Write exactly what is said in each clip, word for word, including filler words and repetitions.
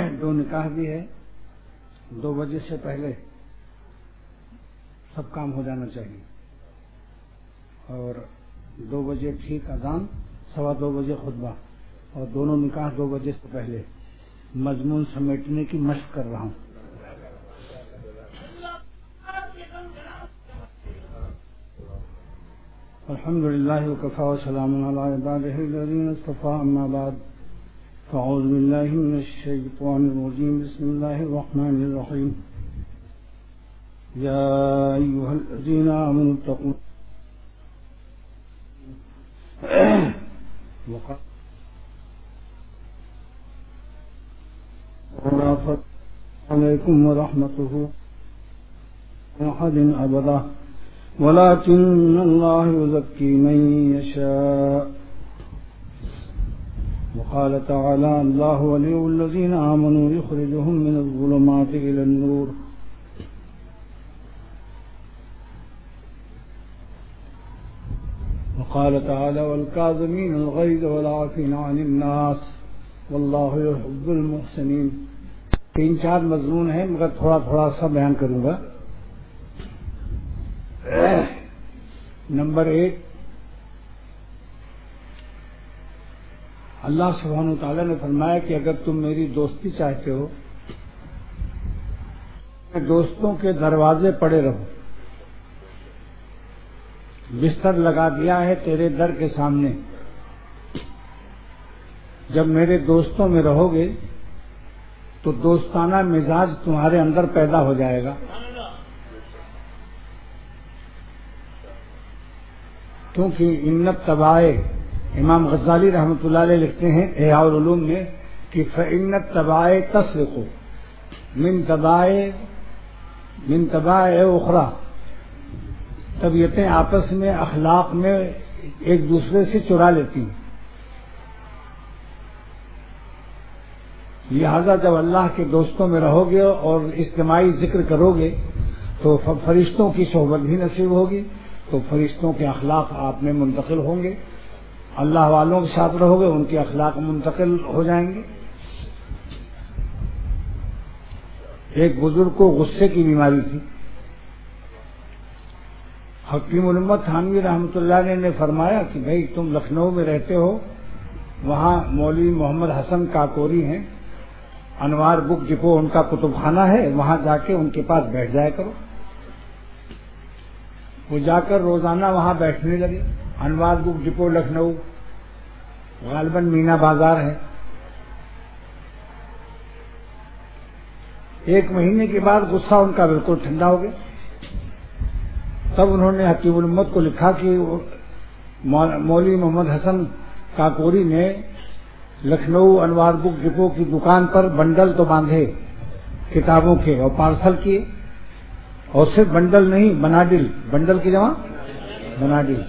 دو نکاح بھی ہے، دو بجے سے پہلے سب کام ہو جانا چاہیے، اور دو بجے ٹھیک اذان، سوا دو بجے خطبہ، اور دونوں نکاح دو بجے سے پہلے۔ مضمون سمیٹنے کی مشق کر رہا ہوں۔ الحمد للہ وکفی وسلام علی عبادہ الذین اصطفی، اما بعد فاعوذ باللہ من الشیطان الرجیم، بسم اللہ الرحمن الرحیم۔ یا ایھا الذین آمنوا اتقوا علیکم ورحمتہ احد ابدا ولكن الله يزكي من يشاء، وقال تعالى الله ولي الذين آمنوا يخرجهم من الظلمات إلى النور، وقال تعالى والكاظمين الغيظ والعافين عن الناس والله يحب المحسنين۔ تین چار مضمون ہیں مگر تھوڑا تھوڑا سا بیان کروں گا۔ نمبر ایک، اللہ سبحانہ وتعالیٰ نے فرمایا کہ اگر تم میری دوستی چاہتے ہو، دوستوں کے دروازے پڑے رہو۔ بستر لگا دیا ہے تیرے در کے سامنے، جب میرے دوستوں میں رہو گے تو دوستانہ مزاج تمہارے اندر پیدا ہو جائے گا، کیونکہ ان تبائے، امام غزالی رحمۃ اللہ علیہ لکھتے ہیں احیاء العلوم میں کہ فإن الطبائع تسرق من طبائع من طبائع اخرى، طبیعتیں آپس میں اخلاق میں ایک دوسرے سے چرا لیتی ہیں۔ لہذا جب اللہ کے دوستوں میں رہو گے اور اجتماعی ذکر کرو گے تو فرشتوں کی صحبت بھی نصیب ہوگی، تو فرشتوں کے اخلاق آپ میں منتقل ہوں گے۔ اللہ والوں کے ساتھ رہو گے، ان کے اخلاق منتقل ہو جائیں گے۔ ایک بزرگ کو غصے کی بیماری تھی، حکیم الامت تھانوی رحمۃ اللہ علیہ نے فرمایا کہ بھائی تم لکھنؤ میں رہتے ہو، وہاں مولوی محمد حسن کاکوری ہیں، انوار بک ڈپو ان کا کتب خانہ ہے، وہاں جا کے ان کے پاس بیٹھ جایا کرو۔ وہ جا کر روزانہ وہاں بیٹھنے لگے۔ انوار بک ڈپو لکھنؤ، غالباً مینا بازار ہے۔ ایک مہینے کے بعد غصہ ان کا بالکل ٹھنڈا ہو گیا۔ تب انہوں نے حکیم الامت کو لکھا کہ مولوی محمد حسن کاکوری نے لکھنؤ انوار بک ڈپو کی دکان پر بنڈل تو باندھے کتابوں کے اور پارسل کیے، اور صرف بنڈل نہیں، بناڈل، بنڈل کی جمع بناڈل،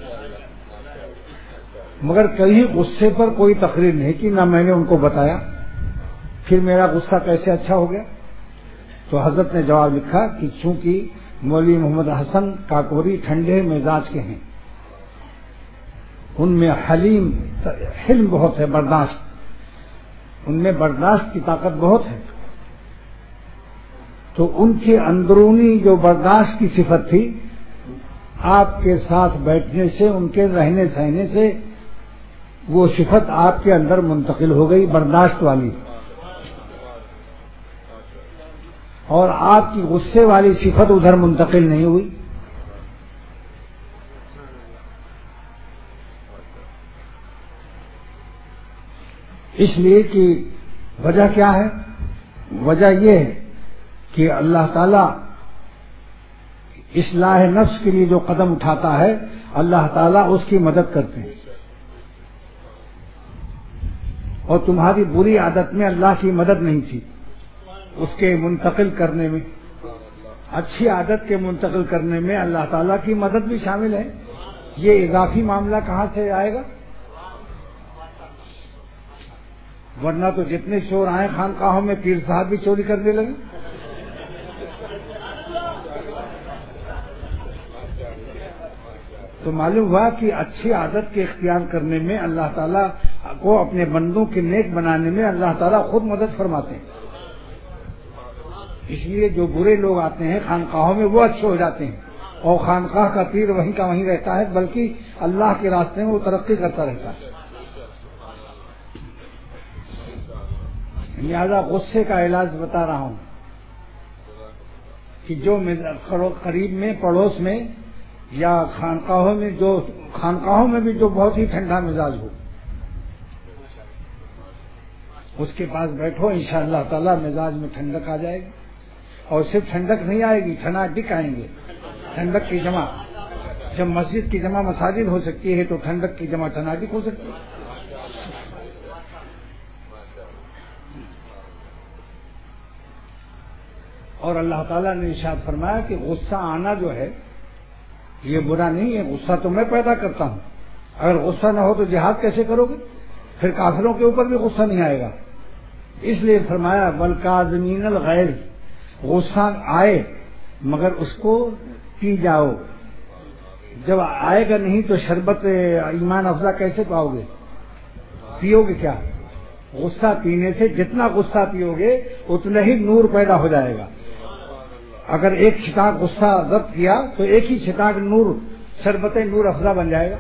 مگر کہیں غصے پر کوئی تقریر نہیں کی، نہ میں نے ان کو بتایا۔ پھر میرا غصہ کیسے اچھا ہو گیا؟ تو حضرت نے جواب لکھا کہ چونکہ مولوی محمد حسن کاکوری ٹھنڈے مزاج کے ہیں، ان میں حلیم حلم بہت ہے، برداشت، ان میں برداشت کی طاقت بہت ہے، تو ان کے اندرونی جو برداشت کی صفت تھی، آپ کے ساتھ بیٹھنے سے، ان کے رہنے سہنے سے وہ صفت آپ کے اندر منتقل ہو گئی، برداشت والی، اور آپ کی غصے والی صفت ادھر منتقل نہیں ہوئی۔ اس لیے کہ وجہ کیا ہے؟ وجہ یہ ہے کہ اللہ تعالی اصلاح نفس کے لیے جو قدم اٹھاتا ہے، اللہ تعالیٰ اس کی مدد کرتے ہیں، اور تمہاری بری عادت میں اللہ کی مدد نہیں تھی اس کے منتقل کرنے میں، اچھی عادت کے منتقل کرنے میں اللہ تعالیٰ کی مدد بھی شامل ہے۔ یہ اضافی معاملہ کہاں سے آئے گا؟ ورنہ تو جتنے چور آئے خانقاہوں میں پیر صاحب بھی چوری کرنے لگے۔ تو معلوم ہوا کہ اچھی عادت کے اختیار کرنے میں اللہ تعالیٰ کو اپنے بندوں کے نیک بنانے میں اللہ تعالیٰ خود مدد فرماتے ہیں۔ اس لیے جو برے لوگ آتے ہیں خانقاہوں میں وہ اچھے ہو جاتے ہیں، اور خانقاہ کا تیر وہیں کا وہیں رہتا ہے، بلکہ اللہ کے راستے میں وہ ترقی کرتا رہتا ہے۔ لہذا غصے کا علاج بتا رہا ہوں کہ جو قریب میں پڑوس میں یا خانقاہوں میں جو خانقاہوں میں بھی جو بہت ہی ٹھنڈا مزاج ہو، اس کے پاس بیٹھو، انشاءاللہ تعالی مزاج میں ٹھنڈک آ جائے گی۔ اور صرف ٹھنڈک نہیں آئے گی، ٹھناڈک آئیں گے۔ ٹھنڈک کی جمع، جب مسجد کی جمع مساجد ہو سکتی ہے تو ٹھنڈک کی جمع ٹھناڈک ہو سکتی ہے۔ اور اللہ تعالیٰ نے ارشاد فرمایا کہ غصہ آنا جو ہے یہ برا نہیں ہے، غصہ تو میں پیدا کرتا ہوں۔ اگر غصہ نہ ہو تو جہاد کیسے کرو گے؟ پھر کافروں کے اوپر بھی غصہ نہیں آئے گا۔ اس لیے فرمایا والکاظمین الغیظ، غصہ آئے مگر اس کو پی جاؤ۔ جب آئے گا نہیں تو شربت ایمان افزا کیسے پاؤ گے؟ پیو گے کیا؟ غصہ پینے سے جتنا غصہ پیو گے اتنا ہی نور پیدا ہو جائے گا۔ اگر ایک چھٹاک غصہ ضبط کیا تو ایک ہی چھٹاک نور شربت نور افزا بن جائے گا۔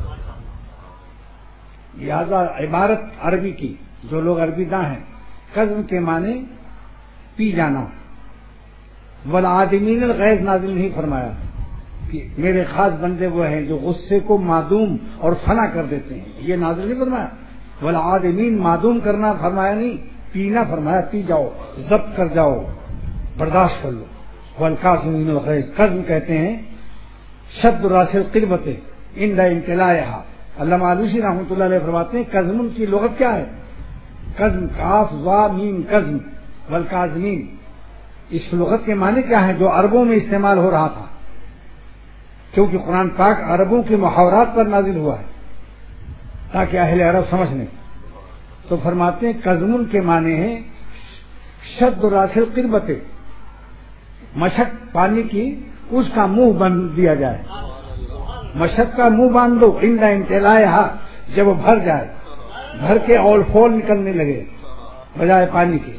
لہذا عبارت عربی کی، جو لوگ عربی داں ہیں، قزم کے معنی پی جانا۔ والعادمین الغیظ نازل نہیں فرمایا کہ میرے خاص بندے وہ ہیں جو غصے کو معدوم اور فنا کر دیتے ہیں، یہ نازل نہیں فرمایا۔ والعادمین معدوم کرنا فرمایا نہیں، پینا فرمایا، پی جاؤ، ضبط کر جاؤ، برداشت کر لو۔ والکاظمین الغیظ، قزم کہتے ہیں شد راس القربۃ عند امتلاعها۔ علامہ آلوسی رحمۃ اللہ علیہ فرماتے ہیں قزم کی لغت کیا ہے؟ قزم، کاف وا میم قزم، والکاظمین، اس لغت کے معنی کیا ہے جو عربوں میں استعمال ہو رہا تھا، کیونکہ قرآن پاک عربوں کے محاورات پر نازل ہوا ہے تاکہ اہل عرب سمجھ لیں۔ تو فرماتے ہیں قزم کے معنی ہے شد راس القربۃ، مشق پانی کی اس کا منہ بند دیا جائے، مشق کا منہ باندھ دو، عند امتلاعها، جب وہ بھر جائے، بھر کے اول فول نکلنے لگے بجائے پانی کے۔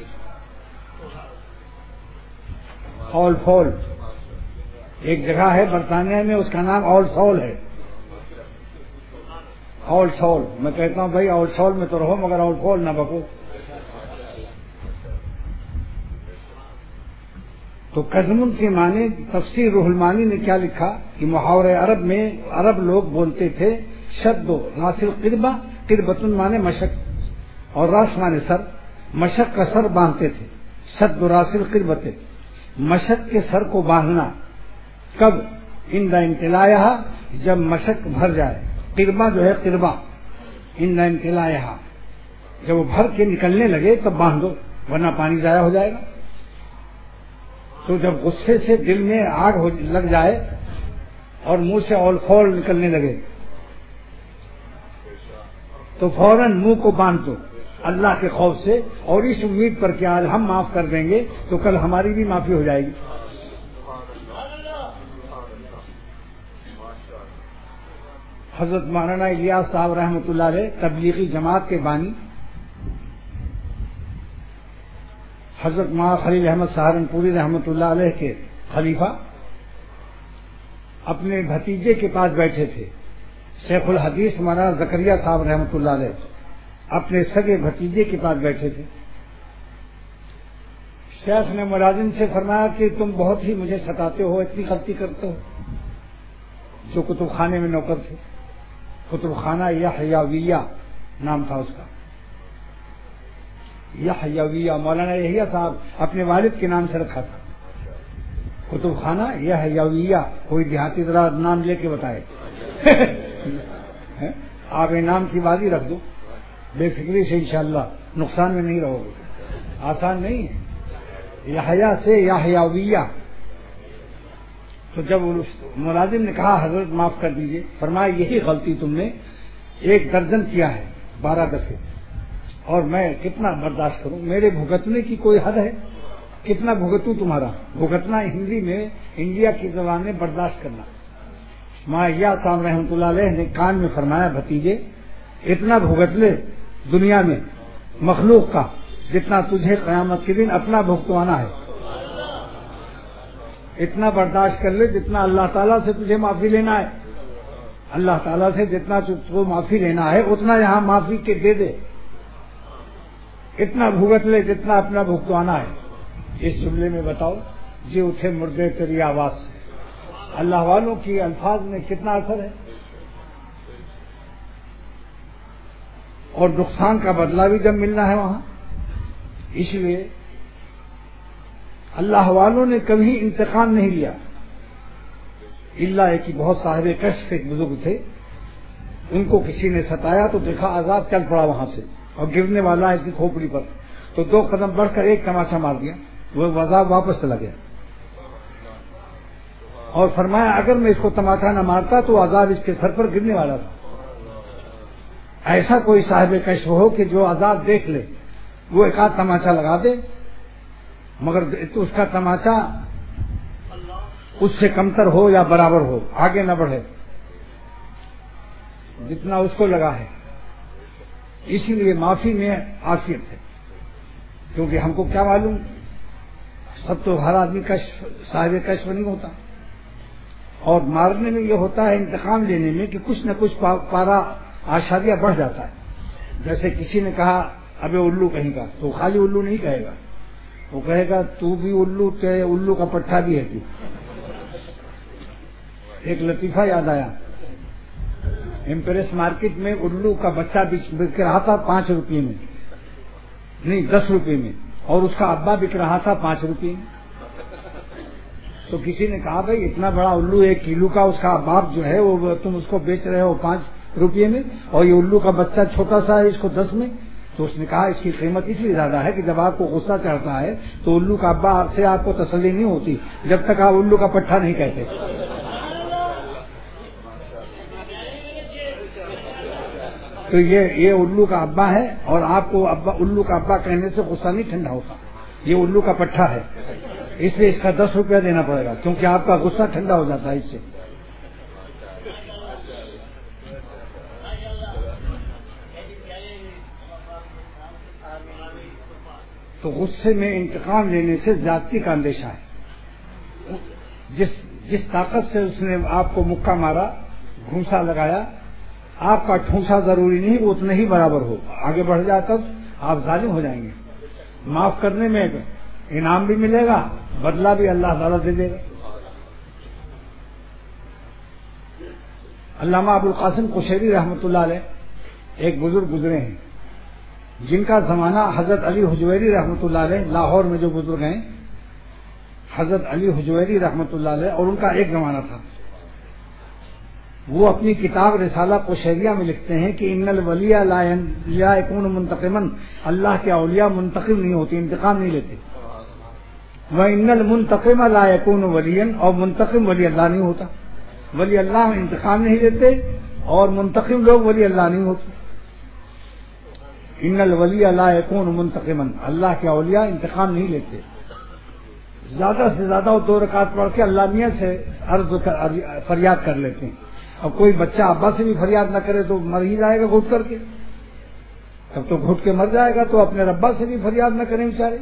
اول فول ایک جگہ ہے برطانیہ میں، اس کا نام اول سول ہے۔ اول سول، میں کہتا ہوں بھائی اول سول میں تو رہو مگر اول فول نہ بکو۔ تو قزم کے معنی تفسیر روح المانی نے کیا لکھا کہ محاورہ عرب میں عرب لوگ بولتے تھے شد و راس القربہ، قربۃ معنی مشق اور راس معنی سر، مشق کا سر باندھتے تھے، شد و راس القربۃ، مشق کے سر کو باندھنا۔ کب؟ عند امتلاعها، جب مشق بھر جائے۔ قربہ جو ہے قربہ، عند امتلاعها، جب وہ بھر کے نکلنے لگے تب باندھ دو ورنہ پانی ضائع ہو جائے گا۔ تو جب غصے سے دل میں آگ لگ جائے اور منہ سے اول فول نکلنے لگے تو فوراً منہ کو باندھ دو اللہ کے خوف سے، اور اس امید پر کہ آج ہم معاف کر دیں گے تو کل ہماری بھی معافی ہو جائے گی۔ حضرت مولانا الیاس صاحب رحمۃ اللہ علیہ تبلیغی جماعت کے بانی، حضرت مولانا خلیل احمد سہارنپوری رحمۃ اللہ علیہ کے خلیفہ اپنے بھتیجے کے پاس بیٹھے تھے، شیخ الحدیث مولانا زکریا صاحب رحمۃ اللہ علیہ اپنے سگے بھتیجے کے پاس بیٹھے تھے۔ شیخ نے ملازم سے فرمایا کہ تم بہت ہی مجھے ستاتے ہو، اتنی غلطی کرتے ہو۔ جو کتب خانے میں نوکر تھے، کتب خانہ یحیویہ نام تھا اس کا، یحیویہ، مولانا یحییٰ صاحب اپنے والد کے نام سے رکھا تھا کتب خانہ یحیویہ۔ کوئی دیہاتی ذرا نام لے کے بتائے آپ نام کی بازی رکھ دو بے فکری سے، انشاءاللہ نقصان میں نہیں رہو گے۔ آسان نہیں ہے یحییٰ سے یحیویہ۔ تو جب ملازم نے کہا حضرت معاف کر دیجئے، فرمایا یہی غلطی تم نے ایک درجن کیا ہے، بارہ دفعے، اور میں کتنا برداشت کروں؟ میرے بھگتنے کی کوئی حد ہے؟ کتنا بھگتوں تمہارا؟ بھگتنا ہندی میں انڈیا کی زبان میں برداشت کرنا۔ مایا صاحب رحمۃ اللہ علیہ نے کان میں فرمایا بھتیجے اتنا بھگت لے دنیا میں مخلوق کا جتنا تجھے قیامت کے دن اپنا بھگتوانا ہے۔ اتنا برداشت کر لے جتنا اللہ تعالیٰ سے تجھے معافی لینا ہے. اللہ تعالیٰ سے جتنا تجھ کو معافی لینا ہے اتنا یہاں معافی کے دے دے. اتنا بھگت لے جتنا اپنا بھگتوانا ہے. اس جملے میں بتاؤ جی اٹھے مردے تیری آواز سے اللہ والوں کی الفاظ میں کتنا اثر ہے. اور نقصان کا بدلہ بھی جب ملنا ہے وہاں. اس لیے اللہ والوں نے کبھی انتقام نہیں لیا. اللہ ہے کہ بہت صاحب کشف ایک بزرگ تھے, ان کو کسی نے ستایا تو دیکھا عذاب چل پڑا وہاں سے اور گرنے والا ہے اس کی کھوپڑی پر, تو دو قدم بڑھ کر ایک تماچا مار دیا, وہ عذاب واپس چلا گیا. اور فرمایا اگر میں اس کو تماچا نہ مارتا تو عذاب اس کے سر پر گرنے والا تھا. ایسا کوئی صاحب کشف ہو کہ جو عذاب دیکھ لے وہ ایک آدھ تماچا لگا دے, مگر تو اس کا تماچا اس سے کمتر ہو یا برابر ہو, آگے نہ بڑھے جتنا اس کو لگا ہے. اسی لیے معافی میں عافیت ہے, کیونکہ ہم کو کیا معلوم سب تو ہر آدمی کشف صاحب کشف نہیں ہوتا. اور مارنے میں یہ ہوتا ہے انتقام لینے میں کہ کچھ نہ کچھ پارا آشاریہ بڑھ جاتا ہے. جیسے کسی نے کہا ابے الو کہیں کا, تو خالی الو نہیں کہے گا, وہ کہے گا تو بھی الو تے الو کا پٹھا بھی ہے. تو ایک لطیفہ یاد آیا, امپریس مارکیٹ میں الو کا بچہ بک رہا تھا پانچ روپے میں, نہیں دس روپے میں, اور اس کا ابا بک رہا تھا پانچ روپے میں. تو کسی نے کہا بھائی اتنا بڑا الو ایک کلو کا, اس کا باپ جو ہے وہ تم اس کو بیچ رہے ہو پانچ روپے میں, اور یہ الو کا بچہ چھوٹا سا ہے اس کو دس میں. تو اس نے کہا اس کی قیمت اس لیے زیادہ ہے کہ جب آپ کو غصہ چڑھتا ہے تو الو کا ابا سے آپ کو تسلی نہیں ہوتی جب تک آپ الو کا پٹھا نہیں کہتے. تو یہ یہ الو کا ابا ہے, اور آپ کو ابا الو کا ابا کہنے سے غصہ نہیں ٹھنڈا ہوتا. یہ الو کا پٹھا ہے, اس لیے اس کا دس روپیہ دینا پڑے گا, کیونکہ آپ کا غصہ ٹھنڈا ہو جاتا ہے اس سے. تو غصے میں انتقام لینے سے زیادتی کا اندیشہ ہے. جس جس طاقت سے اس نے آپ کو مکہ مارا, گھونسا لگایا, آپ کا ٹھونسا ضروری نہیں وہ اتنا ہی برابر ہو, آگے بڑھ جائے تب آپ ظالم ہو جائیں گے. معاف کرنے میں انعام بھی ملے گا, بدلہ بھی اللہ تعالیٰ دے دے گا. علامہ ابو القاسم قشیری رحمۃ اللہ علیہ ایک بزرگ گزرے ہیں, جن کا زمانہ حضرت علی حجویری رحمۃ اللہ علیہ, لاہور میں جو بزرگ ہیں حضرت علی حجویری رحمۃ اللہ علیہ, اور ان کا ایک زمانہ تھا. وہ اپنی کتاب رسالہ قشیریہ میں لکھتے ہیں کہ ان الولیاء لا یکون منتقما, اللہ کے اولیاء منتقم نہیں ہوتے, انتقام نہیں لیتے. وان المنتقم لا یکون ولیا, اور منتقم ولی اللہ نہیں ہوتا. ولی اللہ انتقام نہیں لیتے اور منتقم لوگ ولی اللہ نہیں ہوتے. ان الولیاء لا یکون منتقما, اللہ کے اولیاء انتقام نہیں لیتے. زیادہ سے زیادہ وہ دو رکعت پڑھ کے اللہ میاں سے عرض فریاد کر لیتے ہیں. اب کوئی بچہ ابا سے بھی فریاد نہ کرے تو مر ہی جائے گا گھٹ کر کے, تب تو گھٹ کے مر جائے گا. تو اپنے ربا سے بھی فریاد نہ کریں بیچارے.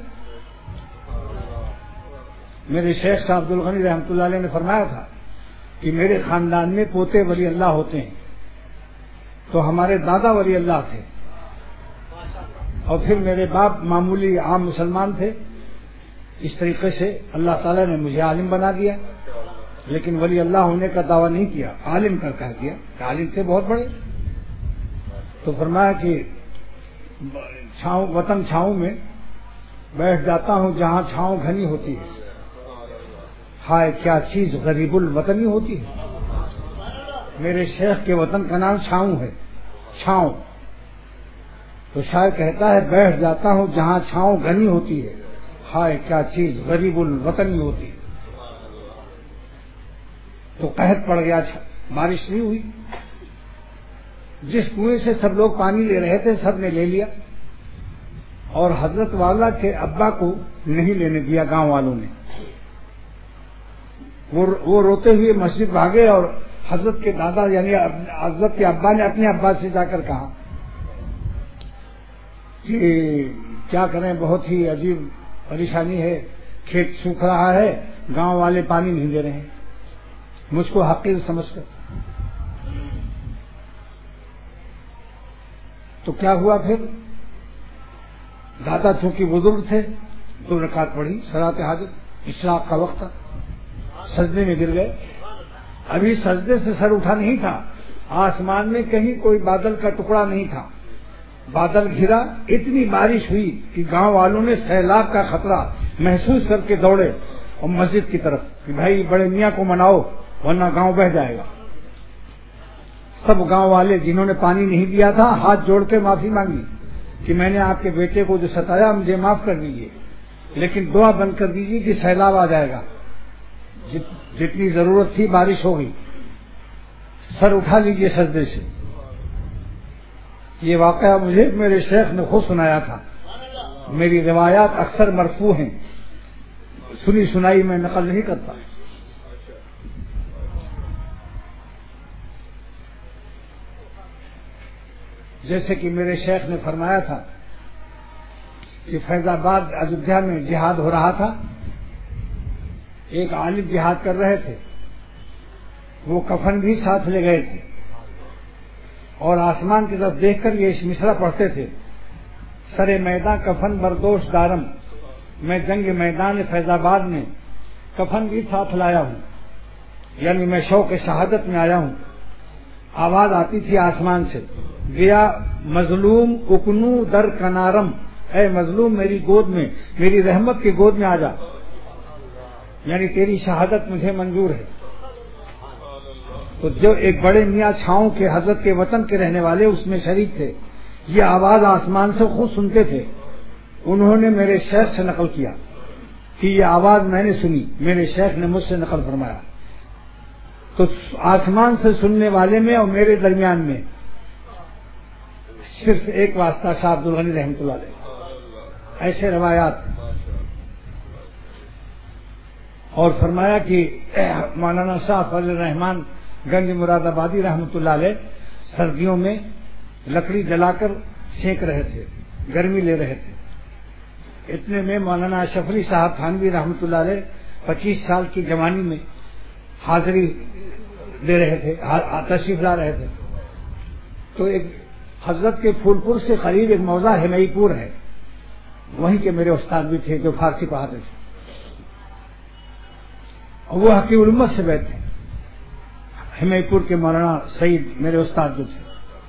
میرے شیخ صاحب عبد الغنی رحمۃ اللہ علیہ نے فرمایا تھا کہ میرے خاندان میں پوتے ولی اللہ ہوتے ہیں, تو ہمارے دادا ولی اللہ تھے, اور پھر میرے باپ معمولی عام مسلمان تھے. اس طریقے سے اللہ تعالیٰ نے مجھے عالم بنا دیا, لیکن ولی اللہ ہونے کا دعویٰ نہیں کیا, عالم کر کہہ دیا کہ عالم تھے بہت بڑے. تو فرمایا کہ چھاؤں وطن چھاؤں میں بیٹھ جاتا ہوں جہاں چھاؤں گھنی ہوتی ہے, ہائے کیا چیز غریب الوطنی ہوتی ہے. میرے شیخ کے وطن کا نام چھاؤں ہے, چھاؤں. تو شاعر کہتا ہے بیٹھ جاتا ہوں جہاں چھاؤں گھنی ہوتی ہے, ہائے کیا چیز غریب الوطنی ہوتی ہے. تو قحط پڑ گیا, بارش نہیں ہوئی. جس کنویں سے سب لوگ پانی لے رہے تھے سب نے لے لیا, اور حضرت والا کے ابا کو نہیں لینے دیا گاؤں والوں نے. وہ روتے ہوئے مسجد بھاگے, اور حضرت کے دادا یعنی حضرت کے ابا نے اپنے ابا سے جا کر کہا کہ کیا کریں, بہت ہی عجیب پریشانی ہے, کھیت سوکھ رہا ہے، گاؤں والے پانی نہیں دے رہے ہیں، مجھ کو حقیر سمجھ کر۔ تو کیا ہوا پھر؟ دادا چونکہ بزرگ تھے، دو رکعت پڑھی صلاۃ حاجت، اشراق کا وقت تھا، سجدے میں گر گئے۔ ابھی سجدے سے سر اٹھا نہیں تھا، آسمان میں کہیں کوئی بادل کا ٹکڑا نہیں تھا، بادل گھرا، اتنی بارش ہوئی کہ گاؤں والوں نے سیلاب کا خطرہ محسوس کر کے دوڑے اور مسجد کی طرف کہ بھائی بڑے میاں کو مناؤ ورنہ گاؤں بہہ جائے گا۔ سب گاؤں والے جنہوں نے پانی نہیں دیا تھا ہاتھ جوڑ کے معافی مانگی کہ میں نے آپ کے بیٹے کو جو ستایا مجھے معاف کر دیجیے، لیکن دعا بند کر دیجیے کہ سیلاب آ جائے گا۔ جتنی ضرورت تھی بارش ہو گئی، سر اٹھا لیجیے سجدے سے۔ یہ واقعہ مجھے میرے شیخ نے خود سنایا تھا، میری روایات اکثر مرفوع ہیں، سنی سنائی میں نقل نہیں کرتا۔ جیسے کہ میرے شیخ نے فرمایا تھا کہ فیض آباد ایودھیا میں جہاد ہو رہا تھا، ایک عالم جہاد کر رہے تھے، وہ کفن بھی ساتھ لے گئے تھے اور آسمان کی طرف دیکھ کر یہ مصرع پڑھتے تھے، سر میدان کفن بردوش دارم، میں جنگ میدان فیض آباد میں کفن بھی ساتھ لایا ہوں، یعنی میں شوق شہادت میں آیا ہوں۔ آواز آتی تھی آسمان سے، گیا مظلوم اکنو در کنارم، اے مظلوم میری گود میں، میری رحمت کی گود میں آ جا، یعنی تیری شہادت مجھے منظور ہے۔ تو جو ایک بڑے میاں چھاؤں کے حضرت کے وطن کے رہنے والے اس میں شریک تھے، یہ آواز آسمان سے خود سنتے تھے، انہوں نے میرے شیخ سے نقل کیا کہ یہ آواز میں نے سنی، میرے شیخ نے مجھ سے نقل فرمایا۔ تو آسمان سے سننے والے میں اور میرے درمیان میں صرف ایک واسطہ شاہ عبد الغنی رحمۃ اللہ علیہ، ایسے روایات۔ اور فرمایا کہ مولانا شاہ فضل الرحمان گنج مراد آبادی رحمۃ اللہ علیہ سردیوں میں لکڑی جلا کر سینک رہے تھے، گرمی لے رہے تھے، اتنے میں مولانا اشرف علی صاحب تھانوی رحمۃ اللہ علیہ پچیس سال کی جوانی میں حاضری دے رہے تھے، تشریف لا رہے تھے۔ تو ایک حضرت کے پھول پور سے قریب ایک موضع ہمئی پور ہے، وہیں کے میرے استاد بھی تھے جو فارسی پڑھاتے تھے، اور وہ حکیم الامت سے بیٹھے تھے، ہمئی پور کے مولانا سعید میرے استاد جو تھے۔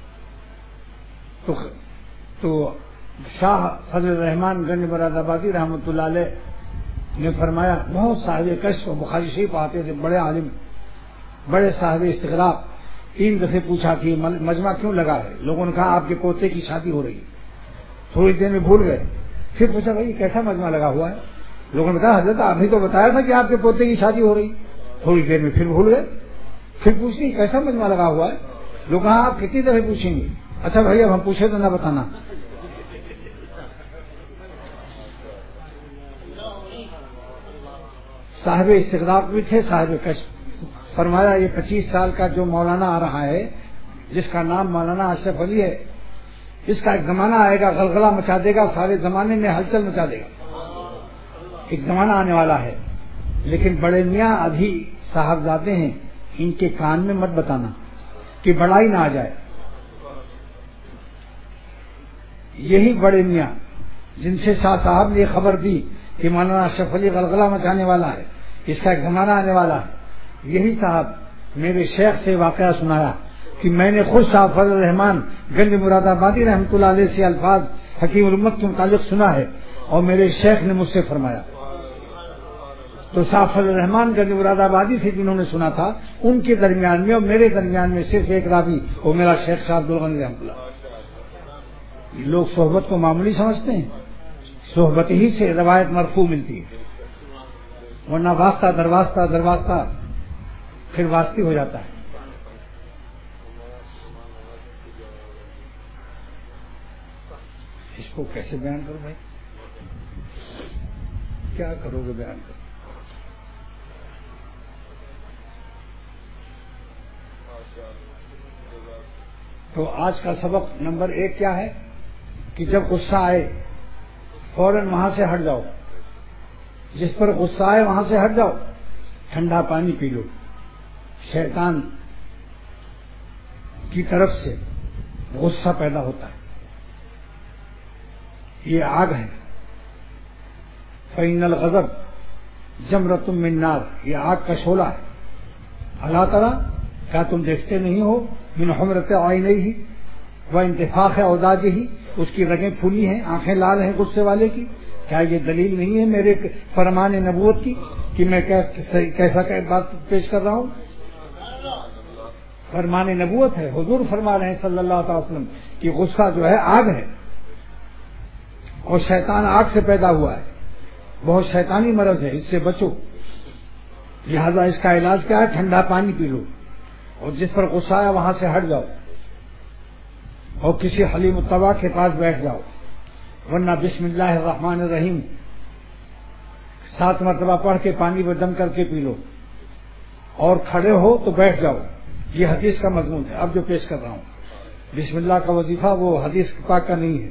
تو تو شاہ فضل الرحمان گنج مراد آبادی رحمۃ اللہ علیہ نے فرمایا، بہت صاحب کشف و بخاری شریف پڑھاتے تھے، بڑے عالم، بڑے صاحب استغراق۔ تین دفعے پوچھا کہ مجمع کیوں لگا ہے؟ لوگوں نے کہا آپ کے پوتے کی شادی ہو رہی ہے، تھوڑی دیر میں بھول گئے۔ پھر پوچھا بھائی کیسا مجمع لگا ہوا ہے؟ لوگوں نے کہا حضرت آپ نے تو بتایا تھا کہ آپ کے پوتے کی شادی ہو رہی، تھوڑی دیر میں پھر بھول گئے۔ پھر پوچھیں کیسا مجمع لگا ہوا ہے؟ لوگ کہا آپ کتنی دفعہ پوچھیں گے؟ اچھا بھائی اب ہم پوچھے تو نہ بتانا۔ صاحب استغراق بھی تھے، صاحب کشف۔ فرمایا یہ پچیس سال کا جو مولانا آ رہا ہے جس کا نام مولانا اشرف علی ہے، اس کا ایک زمانہ آئے گا غلغلہ مچا دے گا، سارے زمانے میں ہلچل مچا دے گا، ایک زمانہ آنے والا ہے۔ لیکن بڑے میاں ابھی صاحبزادے ہیں، ان کے کان میں مت بتانا کہ بڑائی نہ آ جائے۔ یہی بڑے میاں جن سے شاہ صاحب نے یہ خبر دی کہ مولانا اشرف علی غلغلہ مچانے والا ہے، اس کا ایک زمانہ آنے والا ہے، یہی صاحب میرے شیخ سے واقعہ سنایا کہ میں نے خود شاہ فضل الرحمان گنج مراد آبادی رحمۃ اللہ علیہ سے الفاظ حکیم الامت کے متعلق سنا ہے اور میرے شیخ نے مجھ سے فرمایا۔ تو شاہ فضل الرحمان گنج مراد آبادی سے جنہوں نے سنا تھا ان کے درمیان میں اور میرے درمیان میں صرف ایک راوی، وہ میرا شیخ شاہ عبد الغنی رحمۃ اللہ۔ لوگ صحبت کو معمولی سمجھتے ہیں، صحبت ہی سے روایت مرفوع ملتی ہے، ورنہ واسطہ درواسطہ درواسطہ پھر واسطی ہو جاتا ہے۔ اس کو کیسے بیان کرو بھائی؟ کیا کرو گے بیان کرو؟ تو آج کا سبق نمبر ایک کیا ہے کہ جب غصہ آئے فوراً وہاں سے ہٹ جاؤ، جس پر غصہ آئے وہاں سے ہٹ جاؤ، ٹھنڈا پانی پی لو۔ شیطان کی طرف سے غصہ پیدا ہوتا ہے، یہ آگ ہے۔ فإن الغضب جمرۃ من نار، یہ آگ کا شعلہ ہے۔ اللہ تعالیٰ کیا تم دیکھتے نہیں ہو من حمرۃ عینیہ و انتفاخ اوداجہ، اس کی رگیں پھولی ہیں، آنکھیں لال ہیں غصے والے کی۔ کیا یہ دلیل نہیں ہے میرے فرمان نبوت کی کہ میں کیسا بات پیش کر رہا ہوں؟ فرمان نبوت ہے، حضور فرما رہے ہیں صلی اللہ تعالی وسلم کہ غصہ جو ہے آگ ہے، اور شیطان آگ سے پیدا ہوا ہے، بہت شیطانی مرض ہے، اس سے بچو۔ لہذا اس کا علاج کیا ہے؟ ٹھنڈا پانی پی لو، اور جس پر غصہ آیا وہاں سے ہٹ جاؤ، اور کسی حلیم الطوا کے پاس بیٹھ جاؤ، ورنہ بسم اللہ الرحمن الرحیم سات مرتبہ پڑھ کے پانی میں دم کر کے پی لو، اور کھڑے ہو تو بیٹھ جاؤ۔ یہ حدیث کا مضمون ہے اب جو پیش کر رہا ہوں۔ بسم اللہ کا وظیفہ وہ حدیث پاک کا نہیں ہے۔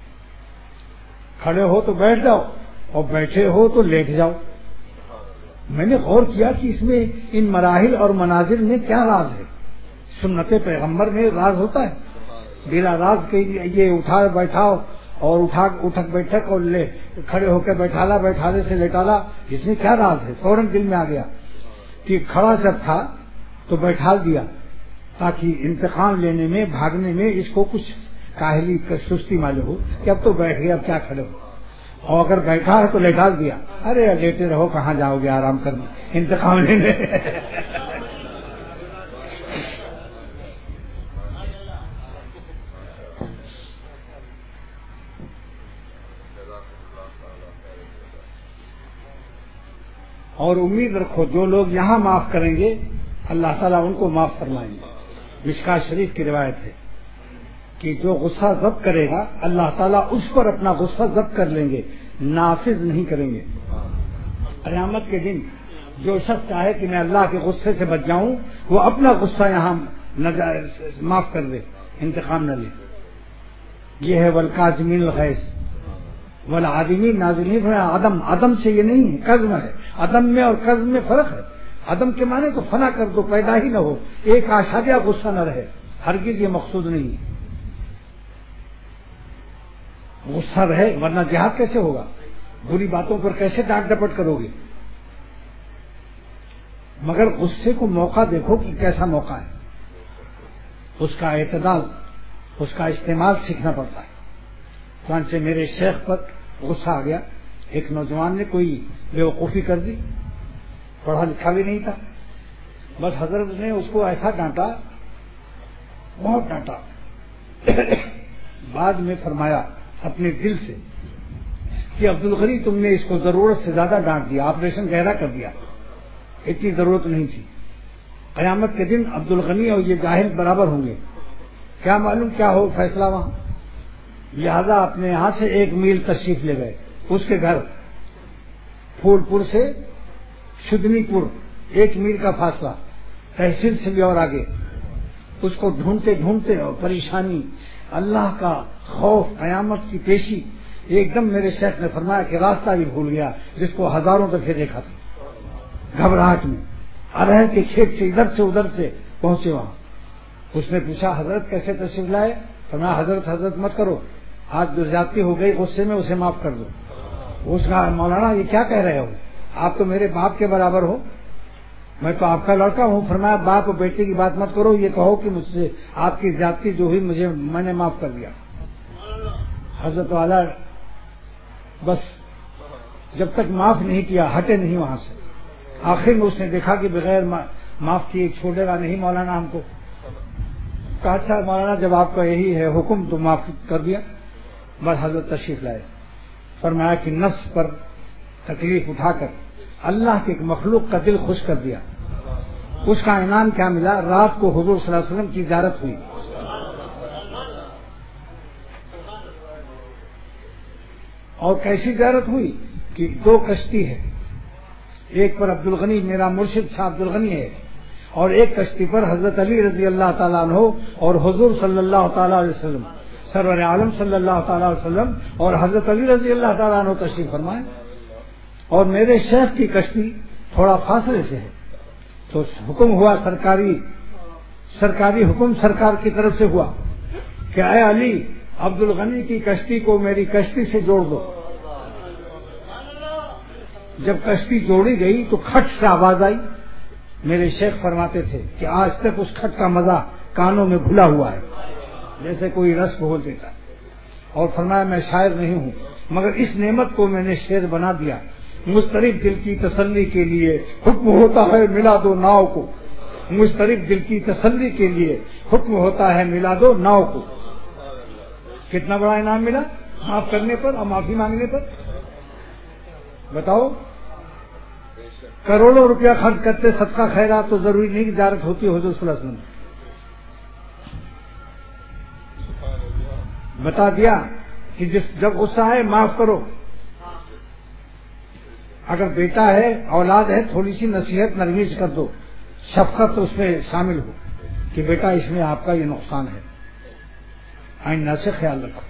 کھڑے ہو تو بیٹھ جاؤ، اور بیٹھے ہو تو لیٹ جاؤ۔ میں نے غور کیا کہ اس میں ان مراحل اور مناظر میں کیا راز ہے؟ سنت پیغمبر میں راز ہوتا ہے؟ بلا راز کے یہ اٹھا بیٹھاؤ اور اٹھا اٹھک بیٹھک اور لے کھڑے ہو کے بیٹھالا، بیٹھالے سے لیٹالا، اس میں کیا راز ہے؟ فوراً دل میں آ گیا کہ کھڑا جب تھا تو بیٹھال دیا تاکہ انتقام لینے میں، بھاگنے میں اس کو کچھ کاہلی سستی معلوم ہو کہ اب تو بیٹھ گیا، اب کیا کھڑے ہو، اور اگر بیٹھا ہے تو لیٹال دیا، ارے لیٹے رہو، کہاں جاؤ گے آرام کرنے، انتقام لینے۔ اور امید رکھو جو لوگ یہاں معاف کریں گے اللہ تعالیٰ ان کو معاف فرمائیں گے۔ مشکات شریف کی روایت ہے کہ جو غصہ ضبط کرے گا اللہ تعالیٰ اس پر اپنا غصہ ضبط کر لیں گے، نافذ نہیں کریں گے۔ قیامت کے دن جو شخص چاہے کہ میں اللہ کے غصے سے بچ جاؤں، وہ اپنا غصہ یہاں معاف کر دے، انتقام نہ لے۔ یہ ہے والکاظمین الغیظ والعادمین نازلین۔ عدم عدم سے یہ نہیں ہے، قزم ہے۔ عدم میں اور قزم میں فرق ہے۔ عدم کے معنی تو فنا کر دو، پیدا ہی نہ ہو، ایک آشادیہ غصہ نہ رہے، ہرگز یہ مقصود نہیں ہے۔ غصہ رہے ورنہ جہاد کیسے ہوگا؟ بری باتوں پر کیسے ڈانٹ ڈپٹ کرو گے؟ مگر غصے کو موقع دیکھو کہ کیسا موقع ہے، اس کا اعتدال، اس کا استعمال سیکھنا پڑتا ہے۔ چنانچہ میرے شیخ پر غصہ آ گیا، ایک نوجوان نے کوئی بیوقوفی کر دی، پڑھا لکھا بھی نہیں تھا، بس حضرت نے اس کو ایسا ڈانٹا، بہت ڈانٹا۔ بعد میں فرمایا اپنے دل سے کہ عبدالغنی تم نے اس کو ضرورت سے زیادہ ڈانٹ دیا، آپریشن گہرا کر دیا، اتنی ضرورت نہیں تھی۔ قیامت کے دن عبدالغنی اور یہ جاہل برابر ہوں گے، کیا معلوم کیا ہو فیصلہ وہاں۔ لہذا اپنے یہاں سے ایک میل تشریف لے گئے، اس کے گھر پھول پور سے شدنی پور ایک میل کا فاصلہ، تحصیل سے بھی اور آگے۔ اس کو ڈھونڈتے ڈھونڈتے اور پریشانی، اللہ کا خوف، قیامت کی پیشی، ایک دم میرے شیخ نے فرمایا کہ راستہ بھی بھول گیا جس کو ہزاروں دفعے دیکھا تھا۔ گھبراہٹ میں ارہر کے کھیت سے ادھر سے ادھر سے پہنچے وہاں۔ اس نے پوچھا حضرت کیسے تشریف لائے؟ فرمایا حضرت حضرت مت کرو، آج جو زیادتی ہو گئی غصے میں اسے معاف کر دو۔ اس کا مولانا یہ کیا کہہ رہے ہو، آپ تو میرے باپ کے برابر ہو، میں تو آپ کا لڑکا ہوں۔ فرمایا باپ اور بیٹے کی بات مت کرو، یہ کہو کہ مجھ سے آپ کی زیادتی جو ہوئی مجھے میں نے معاف کر دیا۔ حضرت والا بس جب تک معاف نہیں کیا ہٹے نہیں وہاں سے۔ آخر میں اس نے دیکھا کہ بغیر معاف کیے چھوڑے گا نہیں مولانا ہم کو۔ کہا اچھا مولانا جب آپ کا یہی ہے حکم تو معاف کر دیا۔ بس حضرت تشریف لائے، فرمایا کہ نفس پر تکلیف اٹھا کر اللہ کے ایک مخلوق کا دل خوش کر دیا۔ اس کا انعام کیا ملا؟ رات کو حضور صلی اللہ علیہ وسلم کی زیارت ہوئی۔ اور کیسی زیارت ہوئی کہ دو کشتی ہے، ایک پر عبدالغنی میرا مرشد شاہ عبدالغنی ہے، اور ایک کشتی پر حضرت علی رضی اللہ تعالیٰ عنہ اور حضور صلی اللہ تعالیٰ علیہ وسلم، سرور عالم صلی اللہ تعالیٰ علیہ وسلم اور حضرت علی رضی اللہ تعالیٰ عنہ تشریف فرمائے۔ اور میرے شیخ کی کشتی تھوڑا فاصلے سے ہے، تو حکم ہوا سرکاری سرکاری حکم سرکار کی طرف سے ہوا کہ اے علی، عبد الغنی کی کشتی کو میری کشتی سے جوڑ دو۔ جب کشتی جوڑی گئی تو کھٹ سے آواز آئی۔ میرے شیخ فرماتے تھے کہ آج تک اس کھٹ کا مزہ کانوں میں گھلا ہوا ہے، جیسے کوئی رس گھول دیتا، اور فرمایا میں شاعر نہیں ہوں، مگر اس نعمت کو میں نے شعر بنا دیا۔ مضطرب دل کی تسلی کے لیے حکم ہوتا ہے ملا دو ناؤ کو، مضطرب دل کی تسلی کے لیے حکم ہوتا ہے ملا دو ناؤ کو۔ کتنا بڑا انعام ملا معاف کرنے پر اور معافی مانگنے پر، بتاؤ۔ کروڑوں روپیہ خرچ کرتے صدقہ خیرات تو ضروری نہیں کہ زیارت ہوتی حضور صلی اللہ علیہ وسلم، بتا دیا کہ جس جب غصہ ہے معاف کرو۔ اگر بیٹا ہے، اولاد ہے، تھوڑی سی نصیحت نرمی سے کر دو، شفقت اس میں شامل ہو کہ بیٹا اس میں آپ کا یہ نقصان ہے، آئندہ سے خیال رکھو،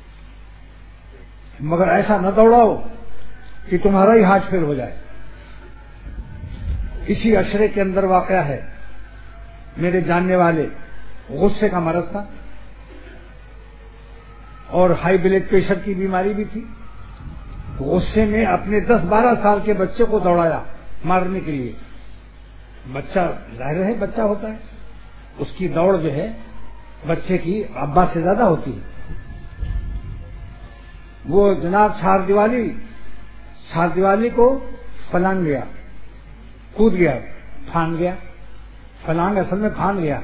مگر ایسا نہ دوڑاؤ کہ تمہارا ہی ہاتھ پھیر ہو جائے۔ اسی عشرے کے اندر واقعہ ہے، میرے جاننے والے غصے کا مرض تھا اور ہائی بلڈ پریشر کی بیماری بھی تھی۔ غصے میں اپنے دس بارہ سال کے بچے کو دوڑایا مارنے کے لیے۔ بچہ ظاہر ہے بچہ ہوتا ہے، اس کی دوڑ جو ہے بچے کی ابا سے زیادہ ہوتی ہے۔ وہ جناب چار دیوالی چار دیوالی کو پلانگ گیا، کود گیا، پھان گیا، پلانگ اصل میں پھان گیا۔